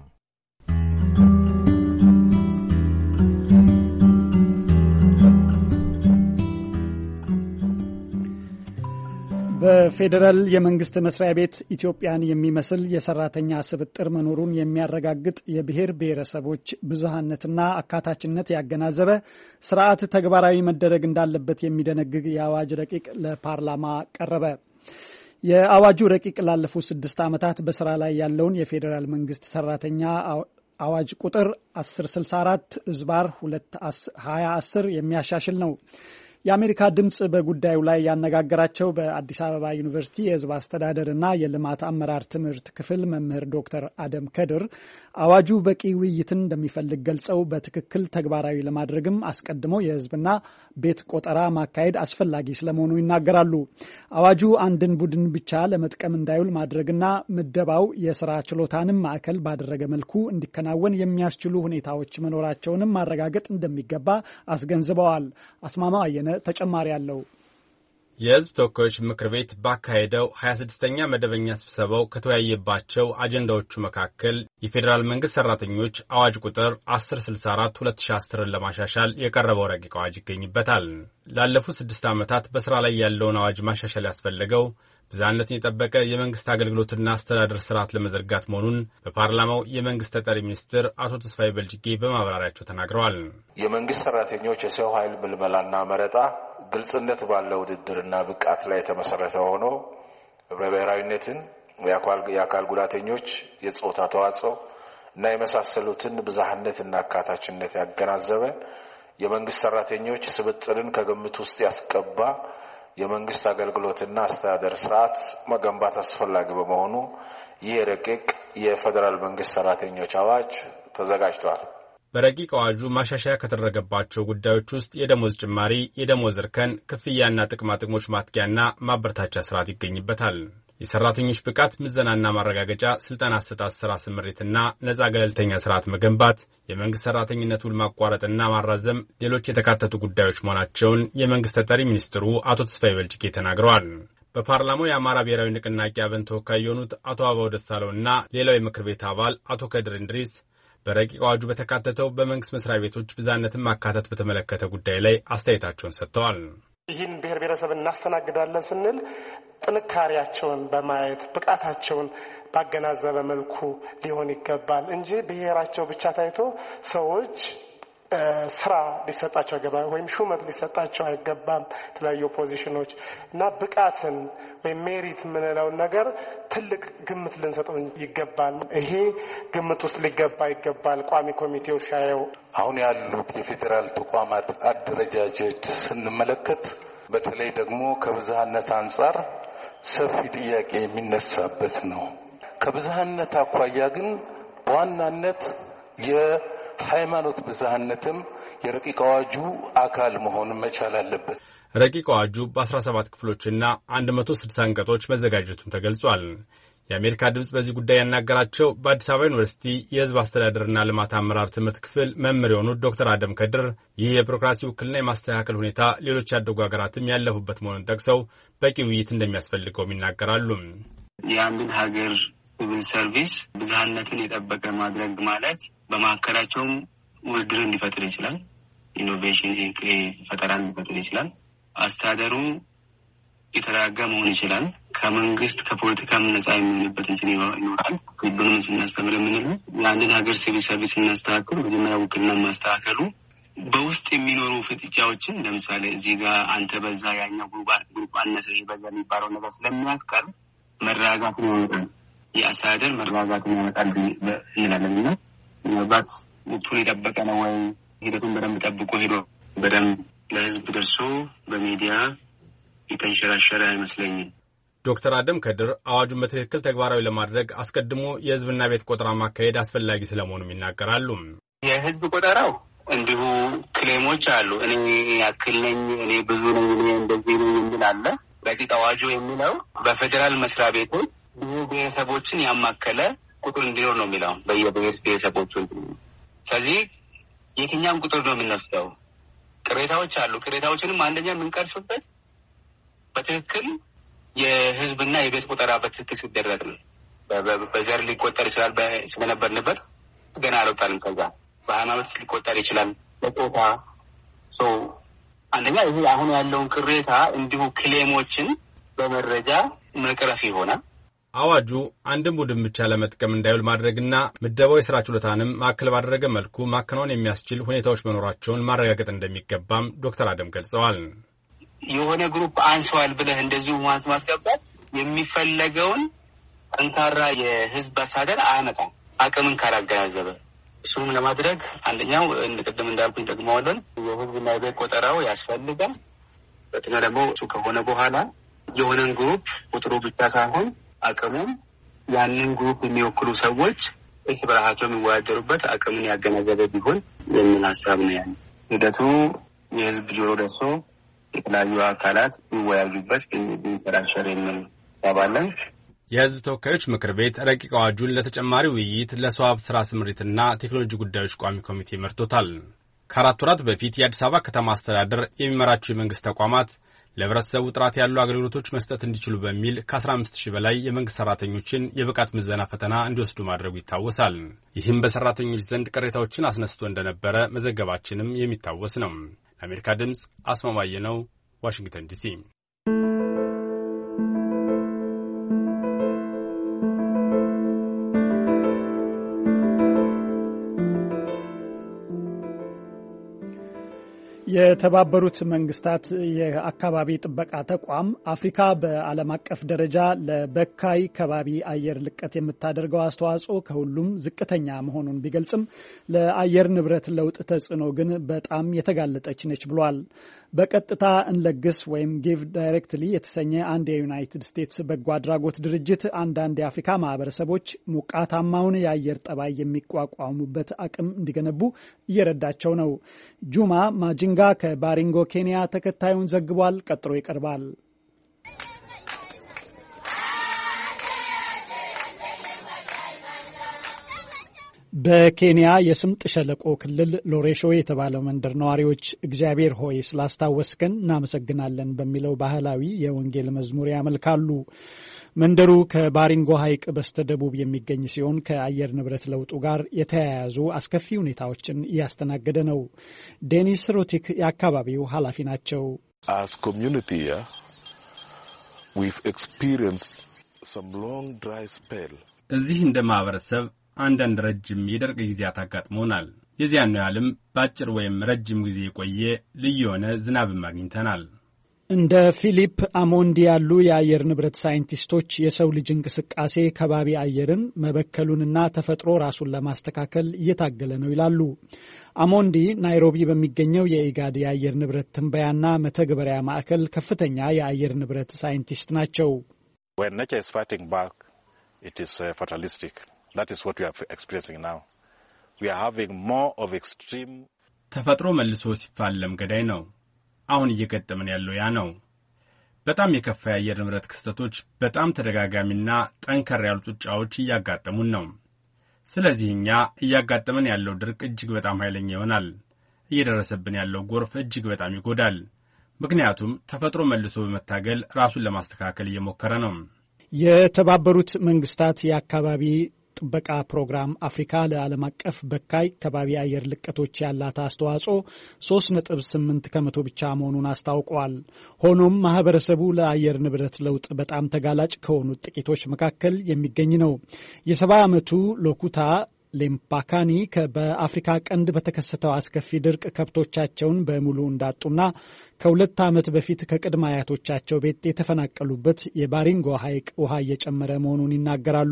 በፌዴራል የመንግስት መስሪያ ቤት ኢትዮጵያን የሚመስል የሰራተኛ ስብጥር መኖሩን የሚያረጋግጥ የብሔር ብሔረሰቦች ብዙሃነትና አካታችነት ያገናዘበ ስርዓት ተግባራዊ መደረግ እንዳለበት የሚደነግግ የአዋጅ ረቂቅ ለፓርላማ ቀረበ። የአዋጁ ረቂቅ ላለፉት 6 ዓመታት በስራ ላይ ያለውን የፌዴራል መንግስት ሰራተኛ አዋጅ ቁጥር 1064/2010 የሚያሻሽል ነው። የአሜሪካ ድምጽ በጉዳዩ ላይ ያነጋገራቸው በአዲስ አበባ ዩኒቨርሲቲ የሕዝብ አስተዳደርና የልማት አመራር ትምህርት ክፍል መምህር ዶክተር አደም ከድር አዋጁ በቂ ውይይትን እንደሚፈልግ ገልጸው በትክክል ተግባራዊ ለማድረግም አስቀድሞ የሕዝብና ቤት ቆጠራ ማካሄድ አስፈላጊ ስለመሆኑ ይናገራሉ። አዋጁ አንድን ቡድን ብቻ ለመጥቀም እንዳይውል ማድረግና ምደባው የስራ ችሎታንም ማዕከል ባደረገ መልኩ እንዲከናወን የሚያስችሉ ሁኔታዎች መኖራቸውንም ማረጋገጥ እንደሚገባ አስገንዝበዋል። አስማማው አየነ ተጨማሪ ያለው። የሕዝብ ተወካዮች ምክር ቤት ባካሄደው 26ኛ መደበኛ ስብሰባው ከተወያየባቸው አጀንዳዎቹ መካከል የፌዴራል መንግስት ሰራተኞች አዋጅ ቁጥር 1064/2010 ለማሻሻል የቀረበው ረቂቅ አዋጅ ይገኝበታል። ላለፉት 6 ዓመታት በስራ ላይ ያለውን አዋጅ ማሻሻል ያስፈለገው ብዝሃነትን የጠበቀ የመንግስት አገልግሎትና አስተዳደር ስርዓት ለመዘርጋት መሆኑን በፓርላማው የመንግስት ተጠሪ ሚኒስትር አቶ ተስፋዬ በልጅጌ በማብራሪያቸው ተናግረዋል። የመንግስት ሰራተኞች የሰው ኃይል ምልመላና መረጣ ግልጽነት ባለው ውድድርና ብቃት ላይ የተመሰረተ ሆኖ ህብረ ብሔራዊነትን፣ የአካል ጉዳተኞች፣ የጾታ ተዋጽኦ እና የመሳሰሉትን ብዝሃነትና አካታችነት ያገናዘበ የመንግስት ሰራተኞች ስብጥርን ከግምት ውስጥ ያስገባ የመንግስት አገልግሎትና አስተዳደር ስርዓት መገንባት አስፈላጊ በመሆኑ ይህ ረቂቅ የፌዴራል መንግስት ሰራተኞች አዋጅ ተዘጋጅቷል። በረቂቅ አዋጁ ማሻሻያ ከተደረገባቸው ጉዳዮች ውስጥ የደሞዝ ጭማሪ፣ የደሞዝ እርከን፣ ክፍያና ጥቅማጥቅሞች ማትጊያና ማበረታቻ ስርዓት ይገኝበታል። የሰራተኞች ብቃት ምዘናና ማረጋገጫ፣ ስልጠና አሰጣጥ፣ ስራ ስምሪትና ነጻ ገለልተኛ ስርዓት መገንባት፣ የመንግስት ሰራተኝነት ውል ማቋረጥና ማራዘም ሌሎች የተካተቱ ጉዳዮች መሆናቸውን የመንግስት ተጠሪ ሚኒስትሩ አቶ ተስፋዬ በልጅጌ ተናግረዋል። በፓርላማው የአማራ ብሔራዊ ንቅናቄ አብን ተወካይ የሆኑት አቶ አበባው ደሳለውና ሌላው የምክር ቤት አባል አቶ ከድር እንድሪስ በረቂቅ አዋጁ በተካተተው በመንግስት መስሪያ ቤቶች ብዝሃነትን ማካተት በተመለከተ ጉዳይ ላይ አስተያየታቸውን ሰጥተዋል። ይህን ብሔር ብሔረሰብ እናስተናግዳለን ስንል ጥንካሬያቸውን በማየት ብቃታቸውን ባገናዘበ መልኩ ሊሆን ይገባል እንጂ ብሔራቸው ብቻ ታይቶ ሰዎች ስራ ሊሰጣቸው አይገባም ወይም ሹመት ሊሰጣቸው አይገባም። የተለያዩ ፖዚሽኖች እና ብቃትን ወይም ሜሪት የምንለውን ነገር ትልቅ ግምት ልንሰጠው ይገባል። ይሄ ግምት ውስጥ ሊገባ ይገባል። ቋሚ ኮሚቴው ሲያየው አሁን ያሉት የፌዴራል ተቋማት አደረጃጀት ስንመለከት በተለይ ደግሞ ከብዝሃነት አንጻር ሰፊ ጥያቄ የሚነሳበት ነው። ከብዝሃነት አኳያ ግን በዋናነት የሃይማኖት ብዝሃነትም የረቂቅ አዋጁ አካል መሆን መቻል አለበት። ረቂቅ አዋጁ በ17 ክፍሎችና 160 አንቀጾች መዘጋጀቱን ተገልጿል። የአሜሪካ ድምጽ በዚህ ጉዳይ ያናገራቸው በአዲስ አበባ ዩኒቨርሲቲ የሕዝብ አስተዳደርና ልማት አመራር ትምህርት ክፍል መምህር የሆኑት ዶክተር አደም ከድር ይህ የቢሮክራሲ ውክልና የማስተካከል ሁኔታ ሌሎች ያደጉ ሀገራትም ያለፉበት መሆኑን ጠቅሰው በቂ ውይይት እንደሚያስፈልገውም ይናገራሉ። የአንድን ሀገር ሲቪል ሰርቪስ ብዝሃነትን የጠበቀ ማድረግ ማለት በማዕከላቸውም ውድድርን ሊፈጥር ይችላል። ኢኖቬሽን ፈጠራን ሊፈጥር ይችላል። አስተዳደሩ የተረጋጋ መሆን ይችላል። ከመንግስት ከፖለቲካም ነጻ የሚሆንበት እንትን ይኖራል። ሁሉንም ስናስተምር የምንለው የአንድን ሀገር ሲቪል ሰርቪስ እናስተካክል መጀመሪያ ውክልና ማስተካከሉ በውስጥ የሚኖሩ ፍጥጫዎችን ለምሳሌ እዚህ ጋር አንተ በዛ ያኛው ግሩፕ አነሰ በዛ የሚባለው ነገር ስለሚያስቀር መረጋጋት ነው። የአስተዳደር መረጋጋት ያመጣል እንላለን እና ምናልባት ወቅቱን የጠበቀ ነው ወይ ሂደቱን በደንብ ጠብቆ ሄዶ በደንብ ለህዝብ ደርሶ በሚዲያ የተንሸራሸረ አይመስለኝም። ዶክተር አደም ከድር አዋጁን በትክክል ተግባራዊ ለማድረግ አስቀድሞ የህዝብና ቤት ቆጠራ ማካሄድ አስፈላጊ ስለመሆኑም ይናገራሉ። የህዝብ ቆጠራው እንዲሁ ክሌሞች አሉ። እኔ ያክል ነኝ፣ እኔ ብዙ ነኝ፣ እኔ እንደዚህ ነኝ የሚል አለ። ረቂቅ አዋጁ የሚለው በፌዴራል መስሪያ ቤቶች ብሔረሰቦችን ያማከለ ቁጥር እንዲኖር ነው የሚለው በየብሔረሰቦቹ። ስለዚህ የትኛም ቁጥር ነው የምንወስደው? ቅሬታዎች አሉ። ቅሬታዎችንም አንደኛ የምንቀርፍበት በትክክል የህዝብና የቤት ቆጠራ በትክክል ሲደረግ ነው። በዘር ሊቆጠር ይችላል። ስለነበርንበት ገና አልወጣንም። ከዛ በሃይማኖት ሊቆጠር ይችላል። በጾታ አንደኛ ይሄ አሁን ያለውን ቅሬታ እንዲሁ ክሌሞችን በመረጃ መቅረፍ ይሆናል። አዋጁ አንድም ቡድን ብቻ ለመጥቀም እንዳይውል ማድረግና ምደባው የስራ ችሎታንም ማዕከል ባደረገ መልኩ ማከናወን የሚያስችል ሁኔታዎች መኖራቸውን ማረጋገጥ እንደሚገባም ዶክተር አደም ገልጸዋል። የሆነ ግሩፕ አንሷል ብለህ እንደዚሁ ማስገባት የሚፈለገውን ጠንካራ የህዝብ አስተዳደር አያመጣም፣ አቅምን ካላገናዘበ። እሱንም ለማድረግ አንደኛው ቅድም እንዳልኩኝ ደግመዋለን፣ የህዝብና የቤት ቆጠራው ያስፈልጋል። በጥና ደግሞ እሱ ከሆነ በኋላ የሆነን ግሩፕ ቁጥሩ ብቻ ሳይሆን አቅሙም ያንን ግሩፕ የሚወክሉ ሰዎች እርስ በራሳቸው የሚወዳደሩበት አቅምን ያገናዘበ ቢሆን የሚል ሀሳብ ነው ያለው። ሂደቱ የህዝብ ጆሮ ደርሶ የተለያዩ አካላት ይወያዩበት ቢንሸራሸር የሚል ተባለን። የህዝብ ተወካዮች ምክር ቤት ረቂቅ አዋጁን ለተጨማሪ ውይይት ለሰው ሀብት ስራ ስምሪትና ቴክኖሎጂ ጉዳዮች ቋሚ ኮሚቴ መርቶታል። ከ4 ወራት በፊት የአዲስ አበባ ከተማ አስተዳደር የሚመራቸው የመንግስት ተቋማት ለህብረተሰቡ ጥራት ያሉ አገልግሎቶች መስጠት እንዲችሉ በሚል ከ15,000 በላይ የመንግስት ሰራተኞችን የብቃት ምዘና ፈተና እንዲወስዱ ማድረጉ ይታወሳል። ይህም በሰራተኞች ዘንድ ቅሬታዎችን አስነስቶ እንደነበረ መዘገባችንም የሚታወስ ነው። ለአሜሪካ ድምፅ አስማማየ ነው፣ ዋሽንግተን ዲሲ። የተባበሩት መንግስታት የአካባቢ ጥበቃ ተቋም አፍሪካ በዓለም አቀፍ ደረጃ ለበካይ ከባቢ አየር ልቀት የምታደርገው አስተዋጽኦ ከሁሉም ዝቅተኛ መሆኑን ቢገልጽም ለአየር ንብረት ለውጥ ተጽዕኖ ግን በጣም የተጋለጠች ነች ብሏል። በቀጥታ እንለግስ ወይም ጊቭ ዳይሬክትሊ የተሰኘ አንድ የዩናይትድ ስቴትስ በጎ አድራጎት ድርጅት አንዳንድ የአፍሪካ ማህበረሰቦች ሞቃታማውን የአየር ጠባይ የሚቋቋሙበት አቅም እንዲገነቡ እየረዳቸው ነው። ጁማ ማጂንጋ ከባሪንጎ ኬንያ ተከታዩን ዘግቧል። ቀጥሎ ይቀርባል። በኬንያ የስምጥ ሸለቆ ክልል ሎሬሾ የተባለው መንደር ነዋሪዎች እግዚአብሔር ሆይ ስላስታወስከን እናመሰግናለን በሚለው ባህላዊ የወንጌል መዝሙር ያመልካሉ። መንደሩ ከባሪንጎ ሐይቅ በስተደቡብ የሚገኝ ሲሆን ከአየር ንብረት ለውጡ ጋር የተያያዙ አስከፊ ሁኔታዎችን እያስተናገደ ነው። ዴኒስ ሮቲክ የአካባቢው ኃላፊ ናቸው። As community, we've experienced some long dry spell. እዚህ እንደ ማህበረሰብ አንዳንድ ረጅም የደርቅ ጊዜያት አጋጥሞናል። የዚያን ያህልም በአጭር ወይም ረጅም ጊዜ የቆየ ልዩ የሆነ ዝናብም አግኝተናል። እንደ ፊሊፕ አሞንዲ ያሉ የአየር ንብረት ሳይንቲስቶች የሰው ልጅ እንቅስቃሴ ከባቢ አየርን መበከሉንና ተፈጥሮ ራሱን ለማስተካከል እየታገለ ነው ይላሉ። አሞንዲ ናይሮቢ በሚገኘው የኢጋድ የአየር ንብረት ትንበያና መተግበሪያ ማዕከል ከፍተኛ የአየር ንብረት ሳይንቲስት ናቸው። When nature is fighting back, it is fatalistic. That is what we are experiencing now. We are having more of extreme. ተፈጥሮ መልሶ ሲፋለም ገዳይ ነው። አሁን እየገጠመን ያለው ያ ነው። በጣም የከፋ የአየር ንብረት ክስተቶች፣ በጣም ተደጋጋሚና ጠንከር ያሉ ጡጫዎች እያጋጠሙን ነው። ስለዚህ እኛ እያጋጠመን ያለው ድርቅ እጅግ በጣም ኃይለኛ ይሆናል። እየደረሰብን ያለው ጎርፍ እጅግ በጣም ይጎዳል። ምክንያቱም ተፈጥሮ መልሶ በመታገል ራሱን ለማስተካከል እየሞከረ ነው። የተባበሩት መንግስታት የአካባቢ ጥበቃ ፕሮግራም አፍሪካ ለዓለም አቀፍ በካይ ከባቢ አየር ልቀቶች ያላት አስተዋጽኦ 3.8 ከመቶ ብቻ መሆኑን አስታውቀዋል። ሆኖም ማህበረሰቡ ለአየር ንብረት ለውጥ በጣም ተጋላጭ ከሆኑት ጥቂቶች መካከል የሚገኝ ነው። የ70 ዓመቱ ሎኩታ ሌምፓካኒ በአፍሪካ ቀንድ በተከሰተው አስከፊ ድርቅ ከብቶቻቸውን በሙሉ እንዳጡና ከ2 ዓመት በፊት ከቅድመ አያቶቻቸው ቤት የተፈናቀሉበት የባሪንጎ ሐይቅ ውሃ እየጨመረ መሆኑን ይናገራሉ።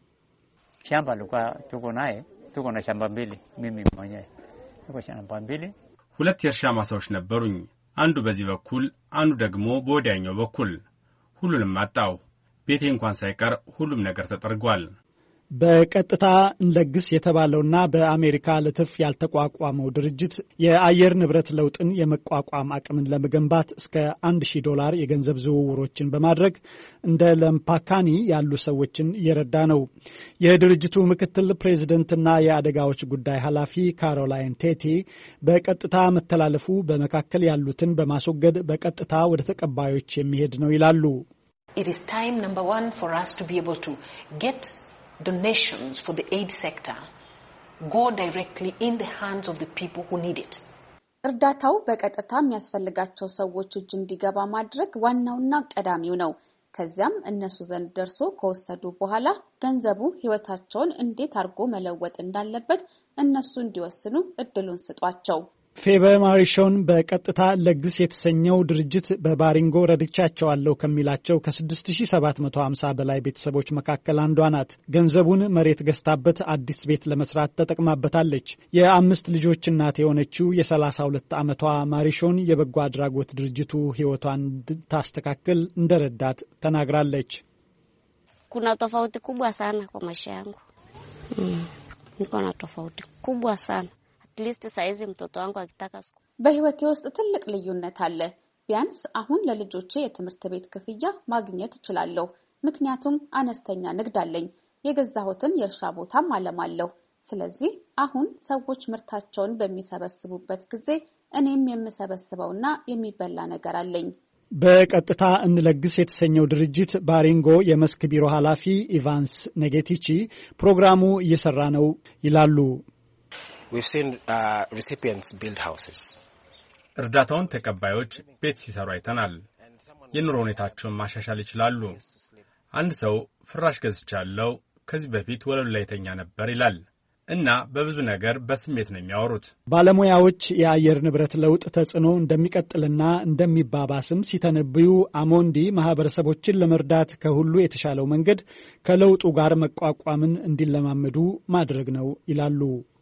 ሁለት የእርሻ ማሳዎች ነበሩኝ። አንዱ በዚህ በኩል፣ አንዱ ደግሞ በወዲያኛው በኩል። ሁሉንም አጣው። ቤቴ እንኳን ሳይቀር ሁሉም ነገር ተጠርጓል። በቀጥታ እንለግስ የተባለውና በአሜሪካ ለትርፍ ያልተቋቋመው ድርጅት የአየር ንብረት ለውጥን የመቋቋም አቅምን ለመገንባት እስከ $1,000 የገንዘብ ዝውውሮችን በማድረግ እንደ ለምፓካኒ ያሉ ሰዎችን እየረዳ ነው። የድርጅቱ ምክትል ፕሬዚደንትና የአደጋዎች ጉዳይ ኃላፊ ካሮላይን ቴቲ በቀጥታ መተላለፉ በመካከል ያሉትን በማስወገድ በቀጥታ ወደ ተቀባዮች የሚሄድ ነው ይላሉ። It is time number 1 for us to be able to get donations for the aid sector go directly in the hands of the people who need it. እርዳታው በቀጥታ የሚያስፈልጋቸው ሰዎች እጅ እንዲገባ ማድረግ ዋናውና ቀዳሚው ነው። ከዚያም እነሱ ዘንድ ደርሶ ከወሰዱ በኋላ ገንዘቡ ህይወታቸውን እንዴት አድርጎ መለወጥ እንዳለበት እነሱ እንዲወስኑ እድሉን ስጧቸው። ፌቨ ማሪሾን በቀጥታ ለግስ የተሰኘው ድርጅት በባሪንጎ ረድቻቸዋለሁ ከሚላቸው ከ6750 በላይ ቤተሰቦች መካከል አንዷ ናት። ገንዘቡን መሬት ገዝታበት አዲስ ቤት ለመስራት ተጠቅማበታለች። የ5 ልጆች እናት የሆነችው የ32 ዓመቷ ማሪሾን የበጎ አድራጎት ድርጅቱ ህይወቷን እንድታስተካክል እንደረዳት ተናግራለች። kuna tofauti kubwa sana kwa maisha yangu. Niko na tofauti kubwa sana. At saizi mtoto wangu akitaka በህይወቴ ውስጥ ትልቅ ልዩነት አለ። ቢያንስ አሁን ለልጆቼ የትምህርት ቤት ክፍያ ማግኘት እችላለሁ። ምክንያቱም አነስተኛ ንግድ አለኝ። የገዛሁትን የእርሻ ቦታም አለማለሁ። ስለዚህ አሁን ሰዎች ምርታቸውን በሚሰበስቡበት ጊዜ እኔም የምሰበስበውና የሚበላ ነገር አለኝ። በቀጥታ እንለግስ የተሰኘው ድርጅት ባሪንጎ የመስክ ቢሮ ኃላፊ ኢቫንስ ኔጌቲቺ ፕሮግራሙ እየሰራ ነው ይላሉ። We've seen recipients build houses. እርዳታውን ተቀባዮች ቤት ሲሰሩ አይተናል። የኑሮ ሁኔታቸውን ማሻሻል ይችላሉ። አንድ ሰው ፍራሽ ገዝቻለሁ፣ ከዚህ በፊት ወለሉ ላይ ተኛ ነበር ይላል እና በብዙ ነገር በስሜት ነው የሚያወሩት። ባለሙያዎች የአየር ንብረት ለውጥ ተጽዕኖ እንደሚቀጥልና እንደሚባባስም ሲተነብዩ አሞንዲ ማህበረሰቦችን ለመርዳት ከሁሉ የተሻለው መንገድ ከለውጡ ጋር መቋቋምን እንዲለማመዱ ማድረግ ነው ይላሉ።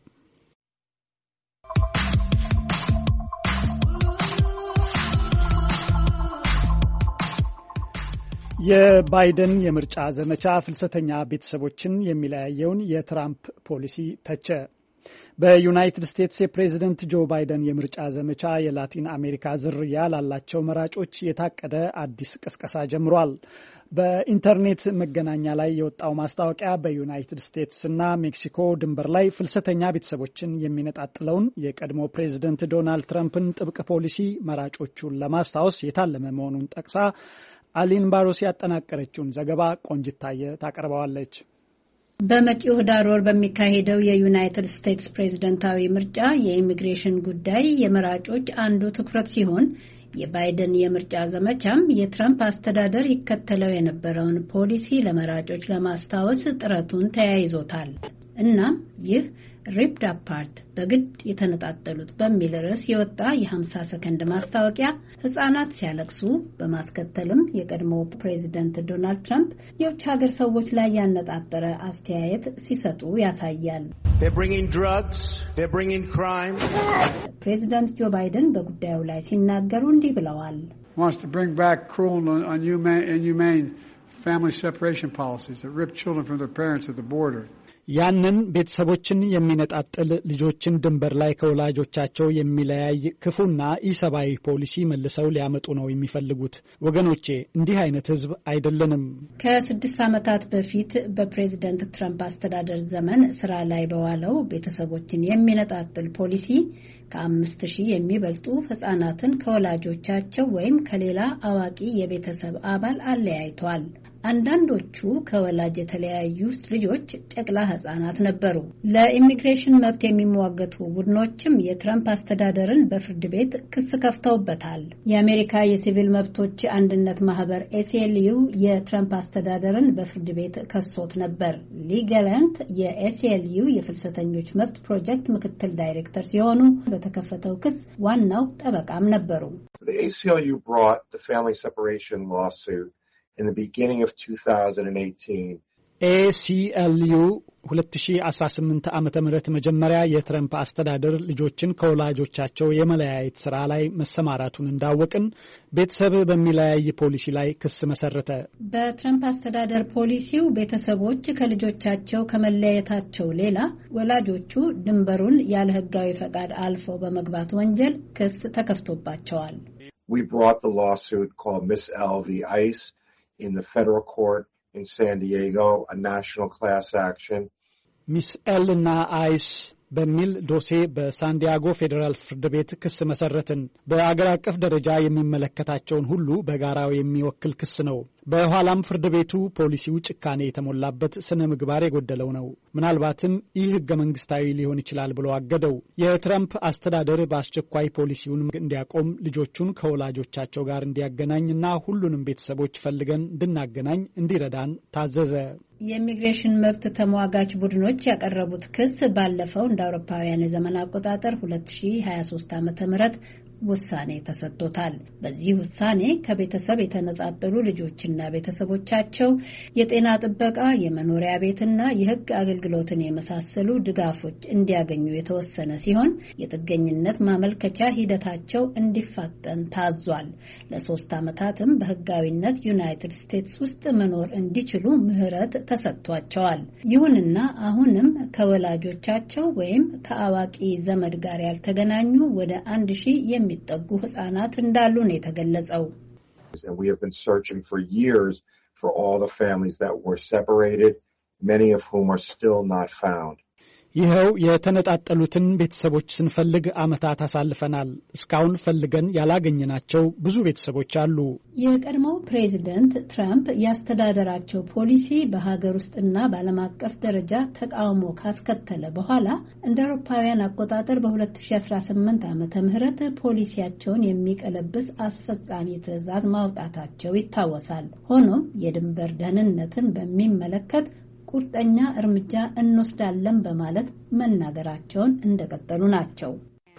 የባይደን የምርጫ ዘመቻ ፍልሰተኛ ቤተሰቦችን የሚለያየውን የትራምፕ ፖሊሲ ተቸ። በዩናይትድ ስቴትስ የፕሬዝደንት ጆ ባይደን የምርጫ ዘመቻ የላቲን አሜሪካ ዝርያ ላላቸው መራጮች የታቀደ አዲስ ቅስቀሳ ጀምሯል። በኢንተርኔት መገናኛ ላይ የወጣው ማስታወቂያ በዩናይትድ ስቴትስና ሜክሲኮ ድንበር ላይ ፍልሰተኛ ቤተሰቦችን የሚነጣጥለውን የቀድሞ ፕሬዝደንት ዶናልድ ትራምፕን ጥብቅ ፖሊሲ መራጮቹን ለማስታወስ የታለመ መሆኑን ጠቅሳ አሊን ባሮስ ያጠናቀረችውን ዘገባ ቆንጅታየ ታቀርበዋለች። በመጪው ህዳር ወር በሚካሄደው የዩናይትድ ስቴትስ ፕሬዝደንታዊ ምርጫ የኢሚግሬሽን ጉዳይ የመራጮች አንዱ ትኩረት ሲሆን የባይደን የምርጫ ዘመቻም የትራምፕ አስተዳደር ይከተለው የነበረውን ፖሊሲ ለመራጮች ለማስታወስ ጥረቱን ተያይዞታል። እናም ይህ ሪፕድ አፓርት በግድ የተነጣጠሉት በሚል ርዕስ የወጣ የ50 ሰከንድ ማስታወቂያ ህጻናት ሲያለቅሱ በማስከተልም የቀድሞ ፕሬዚደንት ዶናልድ ትራምፕ የውጭ ሀገር ሰዎች ላይ ያነጣጠረ አስተያየት ሲሰጡ ያሳያል። ፕሬዚደንት ጆ ባይደን በጉዳዩ ላይ ሲናገሩ እንዲህ ብለዋል። family separation policies that rip children from their parents at the border. ያንን ቤተሰቦችን የሚነጣጥል ልጆችን ድንበር ላይ ከወላጆቻቸው የሚለያይ ክፉና ኢሰባዊ ፖሊሲ መልሰው ሊያመጡ ነው የሚፈልጉት። ወገኖቼ እንዲህ አይነት ህዝብ አይደለንም። ከ6 ዓመታት በፊት በፕሬዝዳንት ትራምፕ አስተዳደር ዘመን ስራ ላይ በዋለው ቤተሰቦችን የሚነጣጥል ፖሊሲ ከ5000 የሚበልጡ ህጻናትን ከወላጆቻቸው ወይም ከሌላ አዋቂ የቤተሰብ አባል አለያይቷል። አንዳንዶቹ ከወላጅ የተለያዩ ልጆች ጨቅላ ህጻናት ነበሩ። ለኢሚግሬሽን መብት የሚሟገቱ ቡድኖችም የትራምፕ አስተዳደርን በፍርድ ቤት ክስ ከፍተውበታል። የአሜሪካ የሲቪል መብቶች አንድነት ማህበር ACLU የትራምፕ አስተዳደርን በፍርድ ቤት ከሶት ነበር። ሊ ጋላንት የACLU የፍልሰተኞች መብት ፕሮጀክት ምክትል ዳይሬክተር ሲሆኑ በተከፈተው ክስ ዋናው ጠበቃም ነበሩ። The ACLU brought the family separation lawsuit in the beginning of 2018. ACLU 2018 ዓመተ ምህረት መጀመሪያ የትራምፕ አስተዳደር ልጆችን ከወላጆቻቸው የመለያየት ስራ ላይ መሰማራቱን እንዳወቅን ቤተሰብ በሚለያይ ፖሊሲ ላይ ክስ መሰረተ። በትራምፕ አስተዳደር ፖሊሲው ቤተሰቦች ከልጆቻቸው ከመለያየታቸው ሌላ ወላጆቹ ድንበሩን ያለ ሕጋዊ ፈቃድ አልፈው በመግባት ወንጀል ክስ ተከፍቶባቸዋል። We brought the lawsuit called Miss L v. ICE in the federal court in San Diego, a national class action. Miss L እና ICE በሚል ዶሴ በሳንዲያጎ ፌደራል ፍርድ ቤት ክስ መሰረትን። በአገር አቀፍ ደረጃ የሚመለከታቸውን ሁሉ በጋራው የሚወክል ክስ ነው። በኋላም ፍርድ ቤቱ ፖሊሲው ጭካኔ የተሞላበት ስነ ምግባር የጎደለው ነው፣ ምናልባትም ይህ ህገ መንግስታዊ ሊሆን ይችላል ብሎ አገደው። የትራምፕ አስተዳደር በአስቸኳይ ፖሊሲውን እንዲያቆም፣ ልጆቹን ከወላጆቻቸው ጋር እንዲያገናኝና ሁሉንም ቤተሰቦች ፈልገን እንድናገናኝ እንዲረዳን ታዘዘ። የኢሚግሬሽን መብት ተሟጋች ቡድኖች ያቀረቡት ክስ ባለፈው እንደ አውሮፓውያን የዘመን አቆጣጠር 2023 ዓ.ም ውሳኔ ተሰጥቶታል። በዚህ ውሳኔ ከቤተሰብ የተነጣጠሉ ልጆችና ቤተሰቦቻቸው የጤና ጥበቃ፣ የመኖሪያ ቤትና የህግ አገልግሎትን የመሳሰሉ ድጋፎች እንዲያገኙ የተወሰነ ሲሆን የጥገኝነት ማመልከቻ ሂደታቸው እንዲፋጠን ታዟል። ለ3 ዓመታትም በህጋዊነት ዩናይትድ ስቴትስ ውስጥ መኖር እንዲችሉ ምህረት ተሰጥቷቸዋል። ይሁንና አሁንም ከወላጆቻቸው ወይም ከአዋቂ ዘመድ ጋር ያልተገናኙ ወደ 1000 የሚጠጉ ህጻናት እንዳሉ ነው የተገለጸው። We have been searching for years for all the families that were separated, many of whom are still not found. ይኸው የተነጣጠሉትን ቤተሰቦች ስንፈልግ ዓመታት አሳልፈናል። እስካሁን ፈልገን ያላገኘናቸው ብዙ ቤተሰቦች አሉ። የቀድሞው ፕሬዚደንት ትራምፕ ያስተዳደራቸው ፖሊሲ በሀገር ውስጥና በዓለም አቀፍ ደረጃ ተቃውሞ ካስከተለ በኋላ እንደ አውሮፓውያን አቆጣጠር በ2018 ዓመተ ምህረት ፖሊሲያቸውን የሚቀለብስ አስፈጻሚ ትዕዛዝ ማውጣታቸው ይታወሳል። ሆኖም የድንበር ደህንነትን በሚመለከት ቁርጠኛ እርምጃ እንወስዳለን በማለት መናገራቸውን እንደቀጠሉ ናቸው።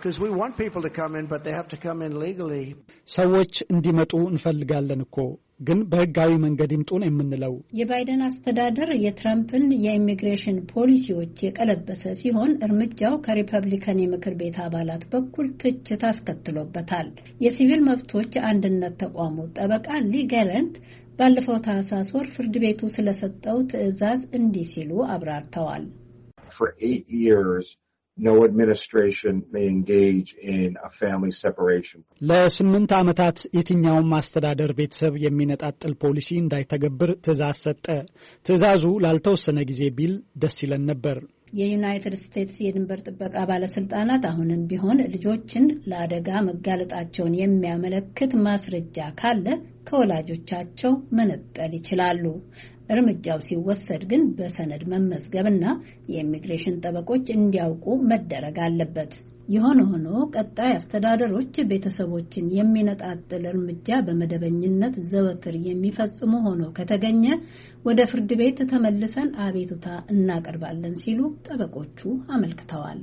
ሰዎች እንዲመጡ እንፈልጋለን እኮ፣ ግን በህጋዊ መንገድ ይምጡን የምንለው። የባይደን አስተዳደር የትራምፕን የኢሚግሬሽን ፖሊሲዎች የቀለበሰ ሲሆን እርምጃው ከሪፐብሊካን የምክር ቤት አባላት በኩል ትችት አስከትሎበታል። የሲቪል መብቶች አንድነት ተቋሙ ጠበቃ ሊ ጋላንት ባለፈው ታህሳስ ወር ፍርድ ቤቱ ስለሰጠው ትዕዛዝ እንዲህ ሲሉ አብራርተዋል። For 8 years, no administration may engage in a family separation. ለ8 ዓመታት የትኛውም አስተዳደር ቤተሰብ የሚነጣጥል ፖሊሲ እንዳይተገብር ትዕዛዝ ሰጠ። ትዕዛዙ ላልተወሰነ ጊዜ ቢል ደስ ይለን ነበር። የዩናይትድ ስቴትስ የድንበር ጥበቃ ባለስልጣናት አሁንም ቢሆን ልጆችን ለአደጋ መጋለጣቸውን የሚያመለክት ማስረጃ ካለ ከወላጆቻቸው መነጠል ይችላሉ። እርምጃው ሲወሰድ ግን በሰነድ መመዝገብና የኢሚግሬሽን ጠበቆች እንዲያውቁ መደረግ አለበት። የሆነ ሆኖ ቀጣይ አስተዳደሮች ቤተሰቦችን የሚነጣጥል እርምጃ በመደበኝነት ዘወትር የሚፈጽሙ ሆኖ ከተገኘ ወደ ፍርድ ቤት ተመልሰን አቤቱታ እናቀርባለን ሲሉ ጠበቆቹ አመልክተዋል።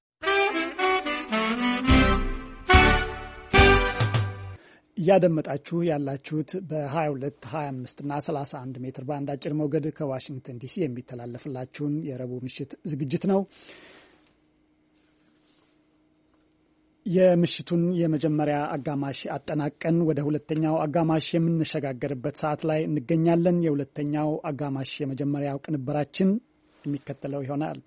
እያደመጣችሁ ያላችሁት በ22፣ 25 እና 31 ሜትር ባንድ አጭር ሞገድ ከዋሽንግተን ዲሲ የሚተላለፍላችሁን የረቡዕ ምሽት ዝግጅት ነው። የምሽቱን የመጀመሪያ አጋማሽ አጠናቀን ወደ ሁለተኛው አጋማሽ የምንሸጋገርበት ሰዓት ላይ እንገኛለን። የሁለተኛው አጋማሽ የመጀመሪያው ቅንብራችን የሚከተለው ይሆናል።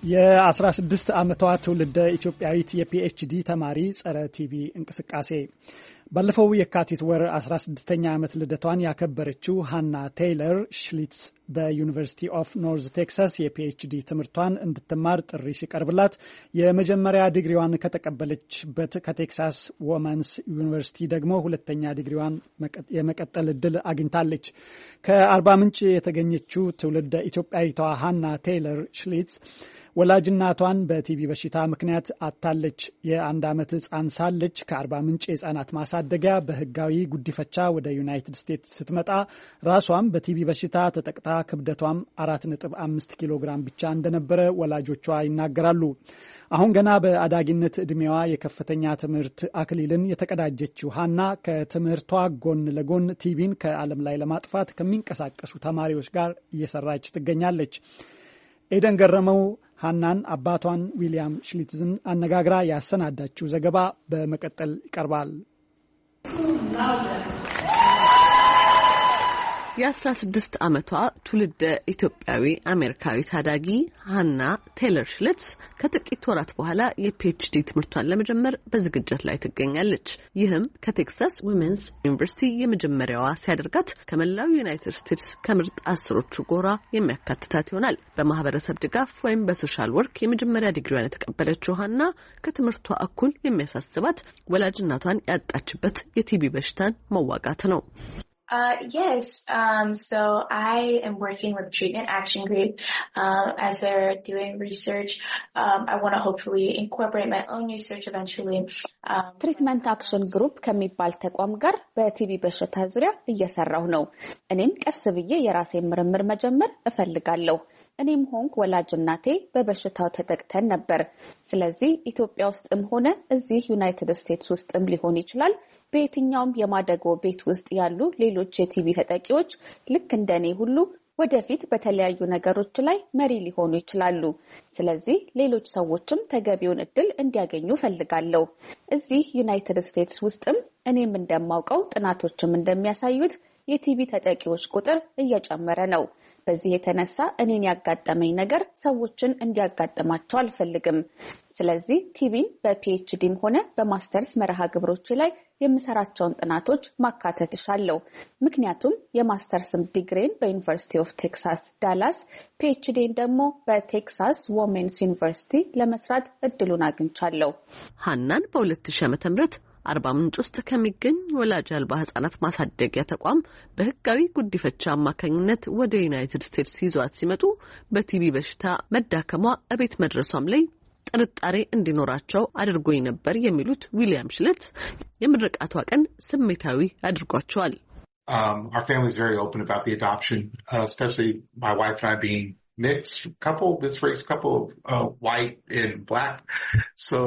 የ16 ዓመቷ ትውልደ ኢትዮጵያዊት የፒኤችዲ ተማሪ ጸረ ቲቪ እንቅስቃሴ ባለፈው የካቲት ወር 16ኛ ዓመት ልደቷን ያከበረችው ሃና ቴይለር ሽሊትስ በዩኒቨርሲቲ ኦፍ ኖርዝ ቴክሳስ የፒኤችዲ ትምህርቷን እንድትማር ጥሪ ሲቀርብላት የመጀመሪያ ዲግሪዋን ከተቀበለችበት ከቴክሳስ ወመንስ ዩኒቨርሲቲ ደግሞ ሁለተኛ ዲግሪዋን የመቀጠል እድል አግኝታለች። ከአርባ ምንጭ የተገኘችው ትውልደ ኢትዮጵያዊቷ ሃና ቴይለር ሽሊትስ ወላጅናቷን በቲቪ በሽታ ምክንያት አታለች። የአንድ ዓመት ሕፃን ሳለች ከአርባ ምንጭ የሕፃናት ማሳደጊያ በህጋዊ ጉዲፈቻ ወደ ዩናይትድ ስቴትስ ስትመጣ ራሷም በቲቪ በሽታ ተጠቅታ ክብደቷም 4.5 ኪሎ ግራም ብቻ እንደነበረ ወላጆቿ ይናገራሉ። አሁን ገና በአዳጊነት ዕድሜዋ የከፍተኛ ትምህርት አክሊልን የተቀዳጀችው ሃና ከትምህርቷ ጎን ለጎን ቲቪን ከዓለም ላይ ለማጥፋት ከሚንቀሳቀሱ ተማሪዎች ጋር እየሰራች ትገኛለች። ኤደን ገረመው ሃናን አባቷን ዊሊያም ሽሊትዝን አነጋግራ ያሰናዳችው ዘገባ በመቀጠል ይቀርባል። የ16 ዓመቷ ትውልደ ኢትዮጵያዊ አሜሪካዊ ታዳጊ ሃና ቴይለር ሽሊትስ ከጥቂት ወራት በኋላ የፒኤችዲ ትምህርቷን ለመጀመር በዝግጅት ላይ ትገኛለች። ይህም ከቴክሳስ ዊሜንስ ዩኒቨርሲቲ የመጀመሪያዋ ሲያደርጋት ከመላው ዩናይትድ ስቴትስ ከምርጥ 10ዎቹ ጎራ የሚያካትታት ይሆናል። በማህበረሰብ ድጋፍ ወይም በሶሻል ወርክ የመጀመሪያ ዲግሪዋን የተቀበለችው ሃና ከትምህርቷ እኩል የሚያሳስባት ወላጅ እናቷን ያጣችበት የቲቢ በሽታን መዋጋት ነው። Yes. So I am working with Treatment Action Group as they're doing research. I want to hopefully incorporate my own research eventually. Treatment Action Group ከሚባል ተቋም ጋር በቲቢ በሽታ ዙሪያ እየሰራሁ ነው። እኔም ቀስ ብዬ የራሴን ምርምር መጀመር እፈልጋለሁ። እኔም ሆንኩ ወላጅ እናቴ በበሽታው ተጠቅተን ነበር። ስለዚህ ኢትዮጵያ ውስጥም ሆነ እዚህ ዩናይትድ ስቴትስ ውስጥም ሊሆን ይችላል በየትኛውም የማደጎ ቤት ውስጥ ያሉ ሌሎች የቲቪ ተጠቂዎች ልክ እንደኔ ሁሉ ወደፊት በተለያዩ ነገሮች ላይ መሪ ሊሆኑ ይችላሉ። ስለዚህ ሌሎች ሰዎችም ተገቢውን እድል እንዲያገኙ ፈልጋለሁ። እዚህ ዩናይትድ ስቴትስ ውስጥም እኔም እንደማውቀው ጥናቶችም እንደሚያሳዩት የቲቪ ተጠቂዎች ቁጥር እየጨመረ ነው። በዚህ የተነሳ እኔን ያጋጠመኝ ነገር ሰዎችን እንዲያጋጥማቸው አልፈልግም። ስለዚህ ቲቪን በፒኤችዲም ሆነ በማስተርስ መርሃ ግብሮች ላይ የምሰራቸውን ጥናቶች ማካተት እሻለሁ። ምክንያቱም የማስተርስ ዲግሪን በዩኒቨርሲቲ ኦፍ ቴክሳስ ዳላስ፣ ፒኤችዲን ደግሞ በቴክሳስ ወሜንስ ዩኒቨርሲቲ ለመስራት እድሉን አግኝቻለሁ። ሃናን በ2000 ዓ.ም አርባ ምንጭ ውስጥ ከሚገኝ ወላጅ አልባ ህጻናት ማሳደጊያ ተቋም በህጋዊ ጉዲፈቻ አማካኝነት ወደ ዩናይትድ ስቴትስ ይዟት ሲመጡ በቲቢ በሽታ መዳከሟ እቤት መድረሷም ላይ ጥርጣሬ እንዲኖራቸው አድርጎኝ ነበር የሚሉት ዊሊያም ሽሊትስ የምርቃቷ ቀን ስሜታዊ አድርጓቸዋል። Our family is very open about the adoption, especially my wife and I being mixed couple, this race couple of white and black. So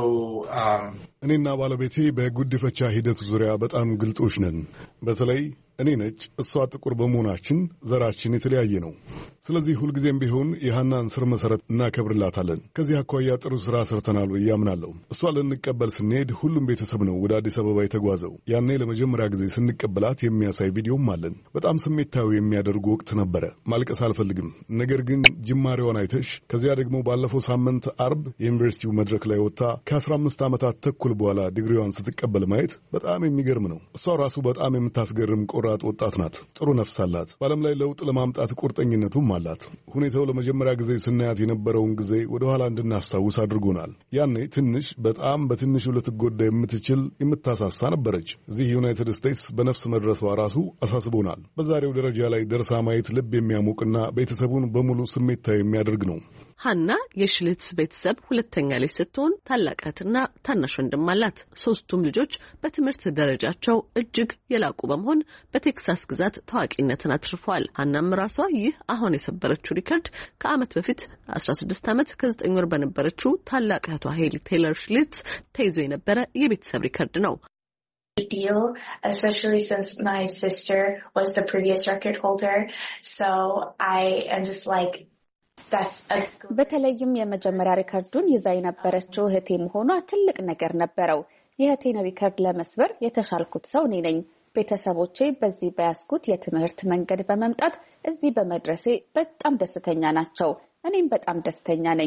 እኔና ባለቤቴ በጉዲፈቻ ሂደቱ ዙሪያ በጣም ግልጾች ነን። በተለይ እኔ ነጭ እሷ ጥቁር በመሆናችን ዘራችን የተለያየ ነው። ስለዚህ ሁልጊዜም ቢሆን የሃናን ስር መሰረት እናከብርላታለን። ከዚህ አኳያ ጥሩ ስራ ሰርተናል ብዬ አምናለሁ። እሷ ልንቀበል ስንሄድ ሁሉም ቤተሰብ ነው ወደ አዲስ አበባ የተጓዘው። ያኔ ለመጀመሪያ ጊዜ ስንቀበላት የሚያሳይ ቪዲዮም አለን። በጣም ስሜታዊ የሚያደርጉ ወቅት ነበረ። ማልቀስ አልፈልግም። ነገር ግን ጅማሬዋን አይተሽ ከዚያ ደግሞ ባለፈው ሳምንት አርብ የዩኒቨርሲቲው መድረክ ላይ ወጥታ ከ15 ዓመታት ተኩል በኋላ ዲግሪዋን ስትቀበል ማየት በጣም የሚገርም ነው። እሷ ራሱ በጣም የምታስገርም ቆራጥ ወጣት ናት። ጥሩ ነፍስ አላት። በዓለም ላይ ለውጥ ለማምጣት ቁርጠኝነቱም አላት። ሁኔታው ለመጀመሪያ ጊዜ ስናያት የነበረውን ጊዜ ወደ ኋላ እንድናስታውስ አድርጎናል። ያኔ ትንሽ በጣም በትንሹ ልትጎዳ የምትችል የምታሳሳ ነበረች። እዚህ ዩናይትድ ስቴትስ በነፍስ መድረሷ ራሱ አሳስቦናል። በዛሬው ደረጃ ላይ ደርሳ ማየት ልብ የሚያሞቅና ቤተሰቡን በሙሉ ስሜታዊ የሚያደርግ ነው። ሃና የሽሊትስ ቤተሰብ ሁለተኛ ልጅ ስትሆን ታላቅ እህትና ታናሽ ወንድም አላት። ሶስቱም ልጆች በትምህርት ደረጃቸው እጅግ የላቁ በመሆን በቴክሳስ ግዛት ታዋቂነትን አትርፈዋል። ሃናም ራሷ ይህ አሁን የሰበረችው ሪከርድ ከዓመት በፊት 16 ዓመት ከ9 ወር በነበረችው ታላቅ እህቷ ሄሊ ቴይለር ሽሊትስ ተይዞ የነበረ የቤተሰብ ሪከርድ ነው። Deal, especially since my sister was the previous record holder. So I am just like በተለይም የመጀመሪያ ሪከርዱን ይዛ የነበረችው እህቴ መሆኗ ትልቅ ነገር ነበረው። የእህቴን ሪከርድ ለመስበር የተሻልኩት ሰው እኔ ነኝ። ቤተሰቦቼ በዚህ በያዝኩት የትምህርት መንገድ በመምጣት እዚህ በመድረሴ በጣም ደስተኛ ናቸው። እኔም በጣም ደስተኛ ነኝ።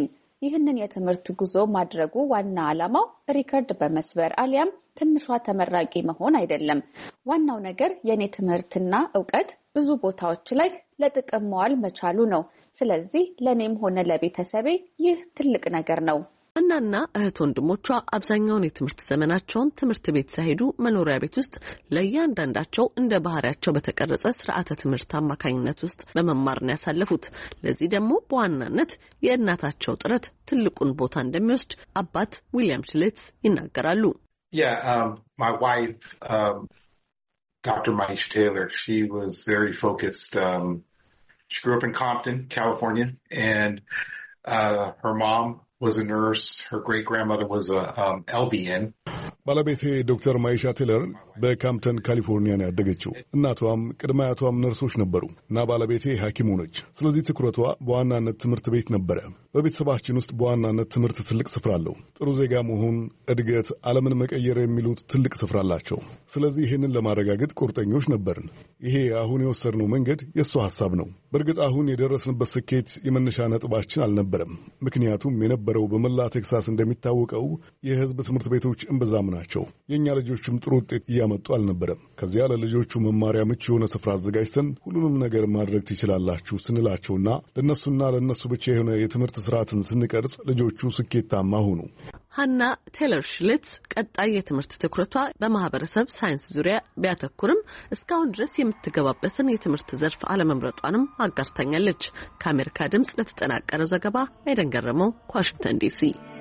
ይህንን የትምህርት ጉዞ ማድረጉ ዋና ዓላማው ሪከርድ በመስበር አሊያም ትንሿ ተመራቂ መሆን አይደለም። ዋናው ነገር የኔ ትምህርትና ዕውቀት ብዙ ቦታዎች ላይ ለጥቅም መዋል መቻሉ ነው። ስለዚህ ለኔም ሆነ ለቤተሰቤ ይህ ትልቅ ነገር ነው። እናና እህት ወንድሞቿ አብዛኛውን የትምህርት ዘመናቸውን ትምህርት ቤት ሳይሄዱ መኖሪያ ቤት ውስጥ ለእያንዳንዳቸው እንደ ባህሪያቸው በተቀረጸ ስርዓተ ትምህርት አማካኝነት ውስጥ በመማር ነው ያሳለፉት። ለዚህ ደግሞ በዋናነት የእናታቸው ጥረት ትልቁን ቦታ እንደሚወስድ አባት ዊሊያም ሽሌትስ ይናገራሉ። My wife, Dr. Maisha Taylor, she was very focused. She grew up in Compton, California, and her mom was a nurse. Her great-grandmother was a LVN. ባለቤቴ ዶክተር ማይሻ ቴለር በካምፕተን ካሊፎርኒያ ነው ያደገችው። እናቷም ቅድመ አያቷም ነርሶች ነበሩ እና ባለቤቴ ሐኪም ሆነች። ስለዚህ ትኩረቷ በዋናነት ትምህርት ቤት ነበረ። በቤተሰባችን ውስጥ በዋናነት ትምህርት ትልቅ ስፍራ አለው። ጥሩ ዜጋ መሆን፣ እድገት፣ ዓለምን መቀየር የሚሉት ትልቅ ስፍራ አላቸው። ስለዚህ ይህንን ለማረጋገጥ ቁርጠኞች ነበርን። ይሄ አሁን የወሰድነው መንገድ የእሷ ሐሳብ ነው። በእርግጥ አሁን የደረስንበት ስኬት የመነሻ ነጥባችን አልነበረም። ምክንያቱም የነበረው በመላ ቴክሳስ እንደሚታወቀው የሕዝብ ትምህርት ቤቶች እምብዛም ናቸው። የእኛ ልጆችም ጥሩ ውጤት እያመጡ አልነበረም። ከዚያ ለልጆቹ መማሪያ ምቹ የሆነ ስፍራ አዘጋጅተን ሁሉንም ነገር ማድረግ ትችላላችሁ ስንላቸውና ለእነሱና ለእነሱ ብቻ የሆነ የትምህርት ስርዓትን ስንቀርጽ ልጆቹ ስኬታማ ሆኑ። ሃና ቴለር ሽሌትስ ቀጣይ የትምህርት ትኩረቷ በማህበረሰብ ሳይንስ ዙሪያ ቢያተኩርም እስካሁን ድረስ የምትገባበትን የትምህርት ዘርፍ አለመምረጧንም አጋርታኛለች። ከአሜሪካ ድምጽ ለተጠናቀረው ዘገባ አይደን ገረመው ከዋሽንግተን ዲሲ።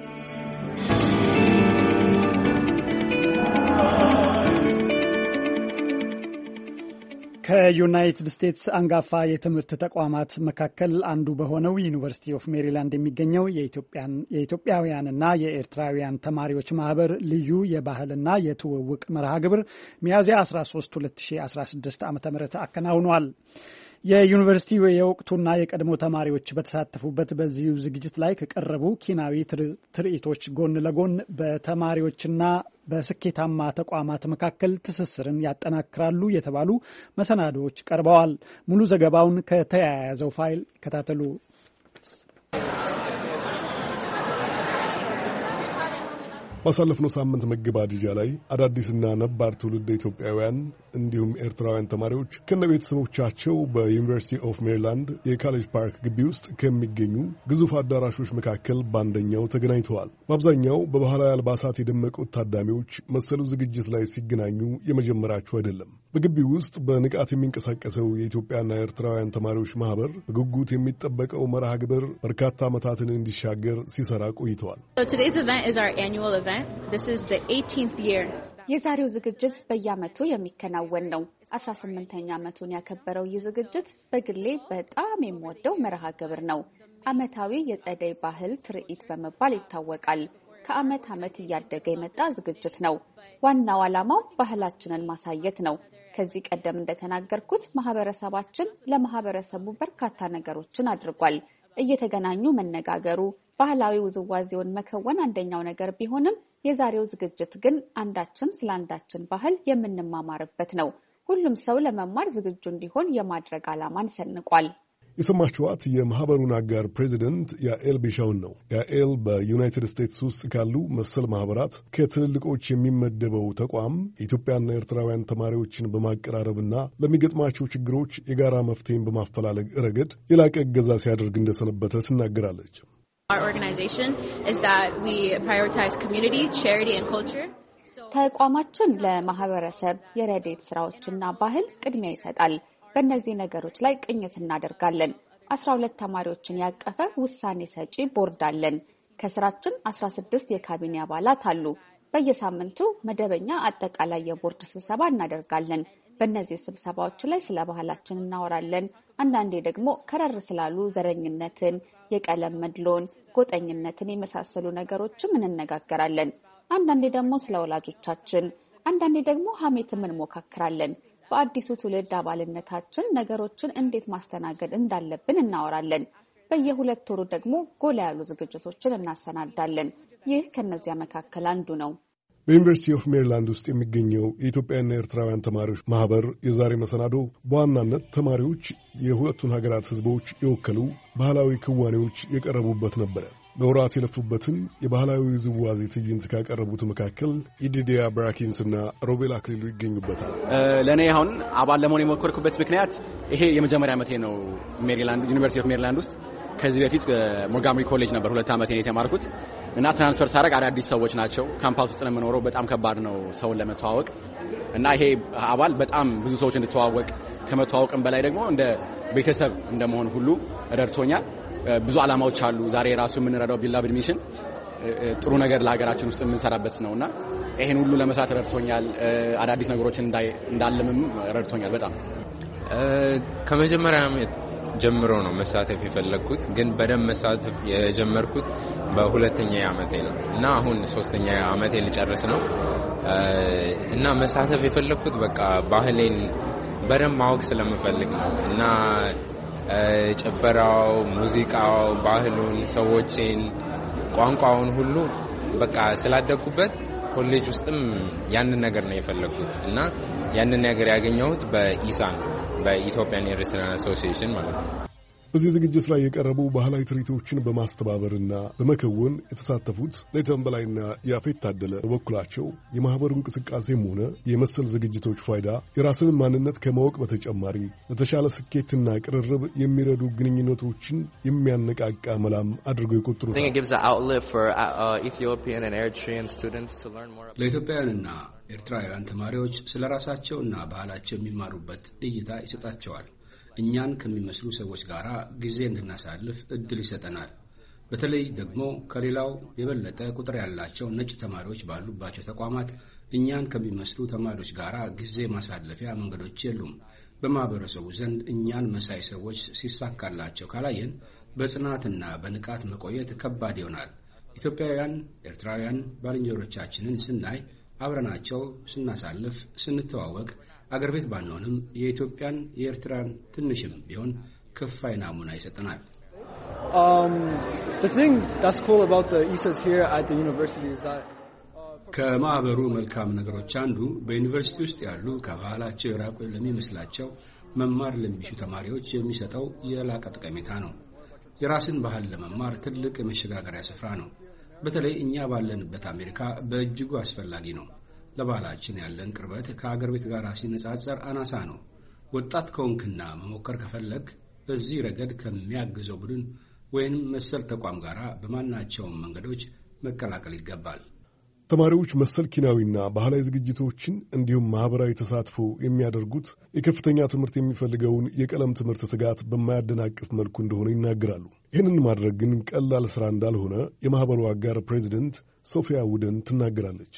ከዩናይትድ ስቴትስ አንጋፋ የትምህርት ተቋማት መካከል አንዱ በሆነው ዩኒቨርሲቲ ኦፍ ሜሪላንድ የሚገኘው የኢትዮጵያውያንና የኤርትራውያን ተማሪዎች ማህበር ልዩ የባህልና የትውውቅ መርሃ ግብር ሚያዝያ 13 2016 ዓ.ም አከናውኗል። የዩኒቨርሲቲው የወቅቱና የቀድሞ ተማሪዎች በተሳተፉበት በዚሁ ዝግጅት ላይ ከቀረቡ ኪናዊ ትርኢቶች ጎን ለጎን በተማሪዎችና በስኬታማ ተቋማት መካከል ትስስርን ያጠናክራሉ የተባሉ መሰናዶዎች ቀርበዋል። ሙሉ ዘገባውን ከተያያዘው ፋይል ከታተሉ። ባሳለፍነው ሳምንት መገባደጃ ላይ አዳዲስና ነባር ትውልድ ኢትዮጵያውያን እንዲሁም ኤርትራውያን ተማሪዎች ከነ ቤተሰቦቻቸው በዩኒቨርሲቲ ኦፍ ሜሪላንድ የካሌጅ ፓርክ ግቢ ውስጥ ከሚገኙ ግዙፍ አዳራሾች መካከል በአንደኛው ተገናኝተዋል። በአብዛኛው በባህላዊ አልባሳት የደመቁት ታዳሚዎች መሰሉ ዝግጅት ላይ ሲገናኙ የመጀመራቸው አይደለም። በግቢው ውስጥ በንቃት የሚንቀሳቀሰው የኢትዮጵያና ኤርትራውያን ተማሪዎች ማህበር በጉጉት የሚጠበቀው መርሃ ግብር በርካታ ዓመታትን እንዲሻገር ሲሰራ ቆይተዋል። የዛሬው ዝግጅት በየዓመቱ የሚከናወን ነው። 18ኛ ዓመቱን ያከበረው ይህ ዝግጅት በግሌ በጣም የምወደው መርሃ ግብር ነው። ዓመታዊ የጸደይ ባህል ትርኢት በመባል ይታወቃል። ከዓመት ዓመት እያደገ የመጣ ዝግጅት ነው። ዋናው ዓላማው ባህላችንን ማሳየት ነው። ከዚህ ቀደም እንደተናገርኩት ማህበረሰባችን ለማህበረሰቡ በርካታ ነገሮችን አድርጓል። እየተገናኙ መነጋገሩ፣ ባህላዊ ውዝዋዜውን መከወን አንደኛው ነገር ቢሆንም የዛሬው ዝግጅት ግን አንዳችን ስለ አንዳችን ባህል የምንማማርበት ነው። ሁሉም ሰው ለመማር ዝግጁ እንዲሆን የማድረግ ዓላማን ሰንቋል። የሰማችኋት የማህበሩን አጋር ፕሬዚደንት ያኤል ቢሻውን ነው። ያኤል በዩናይትድ ስቴትስ ውስጥ ካሉ መሰል ማህበራት ከትልልቆች የሚመደበው ተቋም የኢትዮጵያና ኤርትራውያን ተማሪዎችን በማቀራረብና ለሚገጥማቸው ችግሮች የጋራ መፍትሄን በማፈላለግ ረገድ የላቀ እገዛ ሲያደርግ እንደሰነበተ ትናገራለች። ተቋማችን ለማህበረሰብ የረድኤት ስራዎችና ባህል ቅድሚያ ይሰጣል። በእነዚህ ነገሮች ላይ ቅኝት እናደርጋለን። 12 ተማሪዎችን ያቀፈ ውሳኔ ሰጪ ቦርድ አለን። ከስራችን 16 የካቢኔ አባላት አሉ። በየሳምንቱ መደበኛ አጠቃላይ የቦርድ ስብሰባ እናደርጋለን። በእነዚህ ስብሰባዎች ላይ ስለ ባህላችን እናወራለን። አንዳንዴ ደግሞ ከረር ስላሉ ዘረኝነትን፣ የቀለም መድሎን፣ ጎጠኝነትን የመሳሰሉ ነገሮችም እንነጋገራለን። አንዳንዴ ደግሞ ስለ ወላጆቻችን፣ አንዳንዴ ደግሞ ሀሜትም እንሞካክራለን። በአዲሱ ትውልድ አባልነታችን ነገሮችን እንዴት ማስተናገድ እንዳለብን እናወራለን። በየ2 ወሩ ደግሞ ጎላ ያሉ ዝግጅቶችን እናሰናዳለን። ይህ ከነዚያ መካከል አንዱ ነው። በዩኒቨርሲቲ ኦፍ ሜሪላንድ ውስጥ የሚገኘው የኢትዮጵያና ኤርትራውያን ተማሪዎች ማህበር የዛሬ መሰናዶ በዋናነት ተማሪዎች የሁለቱን ሀገራት ሕዝቦች የወከሉ ባህላዊ ክዋኔዎች የቀረቡበት ነበረ። ለወራት የለፉበትን የባህላዊ ውዝዋዜ ትዕይንት ካቀረቡት መካከል ኢዲዲያ ብራኪንስና ሮቤል አክሊሉ ይገኙበታል። ለእኔ አሁን አባል ለመሆን የሞከርኩበት ምክንያት ይሄ የመጀመሪያ ዓመቴ ነው ሜሪላንድ ዩኒቨርሲቲ ኦፍ ሜሪላንድ ውስጥ። ከዚህ በፊት ሞንትጎመሪ ኮሌጅ ነበር 2 ዓመት የተማርኩት እና ትራንስፈር ሳደርግ አዳዲስ ሰዎች ናቸው። ካምፓስ ውስጥ ነው የምኖረው። በጣም ከባድ ነው ሰውን ለመተዋወቅ እና ይሄ አባል በጣም ብዙ ሰዎች እንድተዋወቅ ከመተዋወቅም በላይ ደግሞ እንደ ቤተሰብ እንደመሆን ሁሉ ረድቶኛል። ብዙ ዓላማዎች አሉ። ዛሬ ራሱ የምንረዳው ቢላቭድ ሚሽን ጥሩ ነገር ለሀገራችን ውስጥ የምንሰራበት ነውና ይሄን ሁሉ ለመስራት ረድቶኛል። አዳዲስ ነገሮችን እንዳለምም ረድቶኛል በጣም። ከመጀመሪያ ጀምሮ ነው መሳተፍ የፈለኩት፣ ግን በደንብ መሳተፍ የጀመርኩት በሁለተኛ ዓመቴ ነው እና አሁን 3ኛ ዓመቴ ልጨርስ ነው እና መሳተፍ የፈለኩት በቃ ባህሌን በደንብ ማወቅ ስለምፈልግ ነው እና ጭፈራው፣ ሙዚቃው፣ ባህሉን፣ ሰዎችን፣ ቋንቋውን ሁሉ በቃ ስላደኩበት ኮሌጅ ውስጥም ያንን ነገር ነው የፈለኩት እና ያንን ነገር ያገኘሁት በኢሳን በኢትዮጵያን ኤርትራን አሶሲዬሽን ማለት ነው። በዚህ ዝግጅት ላይ የቀረቡ ባህላዊ ትርኢቶችን በማስተባበርና በመከወን የተሳተፉት ሌተን በላይና ያፌት ታደለ በበኩላቸው የማህበሩ እንቅስቃሴም ሆነ የመሰል ዝግጅቶች ፋይዳ የራስን ማንነት ከማወቅ በተጨማሪ ለተሻለ ስኬትና ቅርርብ የሚረዱ ግንኙነቶችን የሚያነቃቃ መላም አድርገው ይቆጥሩታል። ለኢትዮጵያውያንና ኤርትራውያን ተማሪዎች ስለ ራሳቸውና ባህላቸው የሚማሩበት እይታ ይሰጣቸዋል። እኛን ከሚመስሉ ሰዎች ጋር ጊዜ እንድናሳልፍ እድል ይሰጠናል። በተለይ ደግሞ ከሌላው የበለጠ ቁጥር ያላቸው ነጭ ተማሪዎች ባሉባቸው ተቋማት እኛን ከሚመስሉ ተማሪዎች ጋር ጊዜ ማሳለፊያ መንገዶች የሉም። በማህበረሰቡ ዘንድ እኛን መሳይ ሰዎች ሲሳካላቸው ካላየን በጽናትና በንቃት መቆየት ከባድ ይሆናል። ኢትዮጵያውያን፣ ኤርትራውያን ባልንጀሮቻችንን ስናይ፣ አብረናቸው ስናሳልፍ፣ ስንተዋወቅ አገር ቤት ባንሆንም የኢትዮጵያን የኤርትራን ትንሽም ቢሆን ከፋይ ናሙና ይሰጠናል። ከማህበሩ መልካም ነገሮች አንዱ በዩኒቨርሲቲ ውስጥ ያሉ ከባህላቸው የራቁ ለሚመስላቸው መማር ለሚሹ ተማሪዎች የሚሰጠው የላቀ ጠቀሜታ ነው። የራስን ባህል ለመማር ትልቅ የመሸጋገሪያ ስፍራ ነው። በተለይ እኛ ባለንበት አሜሪካ በእጅጉ አስፈላጊ ነው። ለባህላችን ያለን ቅርበት ከአገር ቤት ጋር ሲነጻጸር አናሳ ነው። ወጣት ከሆንክና መሞከር ከፈለግ በዚህ ረገድ ከሚያግዘው ቡድን ወይም መሰል ተቋም ጋር በማናቸውም መንገዶች መቀላቀል ይገባል። ተማሪዎች መሰል ኪናዊና ባህላዊ ዝግጅቶችን እንዲሁም ማህበራዊ ተሳትፎ የሚያደርጉት የከፍተኛ ትምህርት የሚፈልገውን የቀለም ትምህርት ስጋት በማያደናቅፍ መልኩ እንደሆነ ይናገራሉ። ይህንን ማድረግ ግን ቀላል ስራ እንዳልሆነ የማህበሩ አጋር ፕሬዚደንት ሶፊያ ውደን ትናገራለች።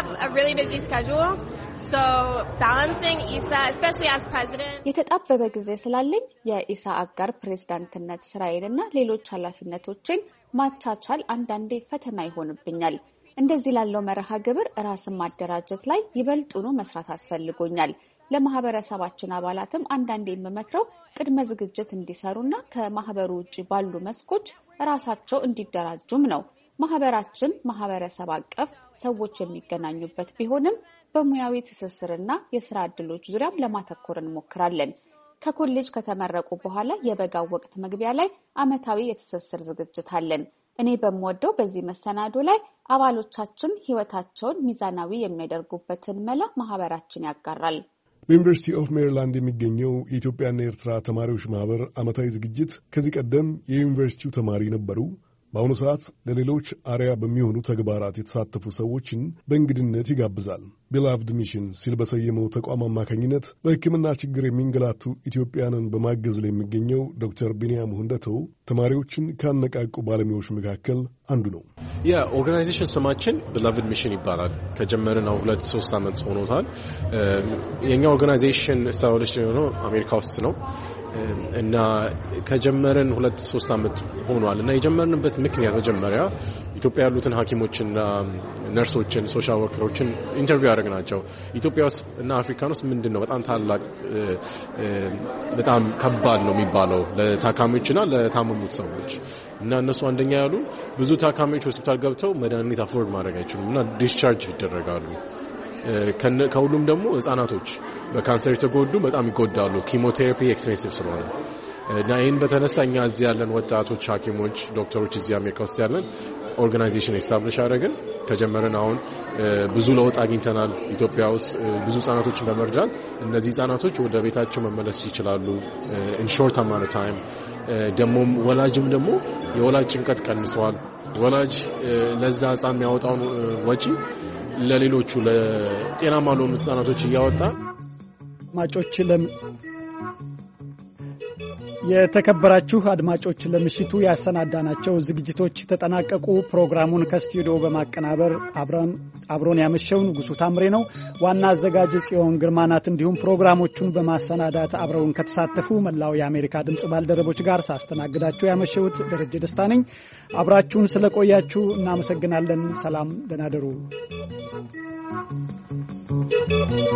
የተጣበበ ጊዜ ስላለኝ የኢሳ አጋር ፕሬዝዳንትነት ስራዬንና ሌሎች ኃላፊነቶችን ማቻቻል አንዳንዴ ፈተና ይሆንብኛል። እንደዚህ ላለው መርሃ ግብር ራስን ማደራጀት ላይ ይበልጡኑ መስራት አስፈልጎኛል። ለማህበረሰባችን አባላትም አንዳንዴ የምመክረው ቅድመ ዝግጅት እንዲሰሩና ከማህበሩ ውጭ ባሉ መስኮች ራሳቸው እንዲደራጁም ነው። ማህበራችን ማህበረሰብ አቀፍ ሰዎች የሚገናኙበት ቢሆንም በሙያዊ ትስስርና የስራ ዕድሎች ዙሪያም ለማተኮር እንሞክራለን። ከኮሌጅ ከተመረቁ በኋላ የበጋው ወቅት መግቢያ ላይ ዓመታዊ የትስስር ዝግጅት አለን። እኔ በምወደው በዚህ መሰናዶ ላይ አባሎቻችን ህይወታቸውን ሚዛናዊ የሚያደርጉበትን መላ ማህበራችን ያጋራል። በዩኒቨርሲቲ ኦፍ ሜሪላንድ የሚገኘው የኢትዮጵያና የኤርትራ ተማሪዎች ማህበር ዓመታዊ ዝግጅት ከዚህ ቀደም የዩኒቨርሲቲው ተማሪ ነበሩ፣ በአሁኑ ሰዓት ለሌሎች አርያ በሚሆኑ ተግባራት የተሳተፉ ሰዎችን በእንግድነት ይጋብዛል። ቢላቭድ ሚሽን ሲል በሰየመው ተቋም አማካኝነት በሕክምና ችግር የሚንገላቱ ኢትዮጵያንን በማገዝ ላይ የሚገኘው ዶክተር ቢንያም ሁንደተው ተማሪዎችን ካነቃቁ ባለሙያዎች መካከል አንዱ ነው። የኦርጋናይዜሽን ስማችን ቢላቭድ ሚሽን ይባላል። ከጀመርን 2-3 ዓመት ሆኖታል። የኛ ኦርጋናይዜሽን ስታብሊሽ የሆነው አሜሪካ ውስጥ ነው እና ከጀመርን 2-3 ዓመት ሆኗል። እና የጀመርንበት ምክንያት መጀመሪያ ኢትዮጵያ ያሉትን ሐኪሞችና ነርሶችን፣ ሶሻል ወርከሮችን ኢንተርቪው ያደረግናቸው ኢትዮጵያ ውስጥ እና አፍሪካን ውስጥ ምንድነው በጣም ታላቅ በጣም ከባድ ነው የሚባለው ለታካሚዎችና ለታመሙት ሰዎች እና እነሱ አንደኛ ያሉ ብዙ ታካሚዎች ሆስፒታል ገብተው መድኃኒት አፎርድ ማድረግ አይችሉም እና ዲስቻርጅ ይደረጋሉ። ከሁሉም ደግሞ ህጻናቶች በካንሰር የተጎዱ በጣም ይጎዳሉ። ኪሞቴራፒ ኤክስፔንሲቭ ስለሆነ እና ይህን በተነሳ እኛ እዚህ ያለን ወጣቶች ሐኪሞች ዶክተሮች እዚህ አሜሪካ ውስጥ ያለን ኦርጋናይዜሽን ኤስታብሊሽ አደረግን ከጀመረን አሁን ብዙ ለውጥ አግኝተናል ኢትዮጵያ ውስጥ ብዙ ህጻናቶችን በመርዳት እነዚህ ህጻናቶች ወደ ቤታቸው መመለስ ይችላሉ in short amount of time ደሞም ወላጅም ደግሞ የወላጅ ጭንቀት ቀንሷል ወላጅ ለዛ ህጻን የሚያወጣውን ወጪ ለሌሎቹ ለጤናማ ለሆኑ ህጻናቶች እያወጣ ማጮች የተከበራችሁ አድማጮች ለምሽቱ ያሰናዳናቸው ዝግጅቶች ተጠናቀቁ ፕሮግራሙን ከስቱዲዮ በማቀናበር አብሮን ያመሸው ንጉሱ ታምሬ ነው ዋና አዘጋጅ ጽዮን ግርማናት እንዲሁም ፕሮግራሞቹን በማሰናዳት አብረውን ከተሳተፉ መላው የአሜሪካ ድምጽ ባልደረቦች ጋር ሳስተናግዳችሁ ያመሸሁት ደረጀ ደስታ ነኝ አብራችሁን ስለቆያችሁ እናመሰግናለን ሰላም ደህና ደሩ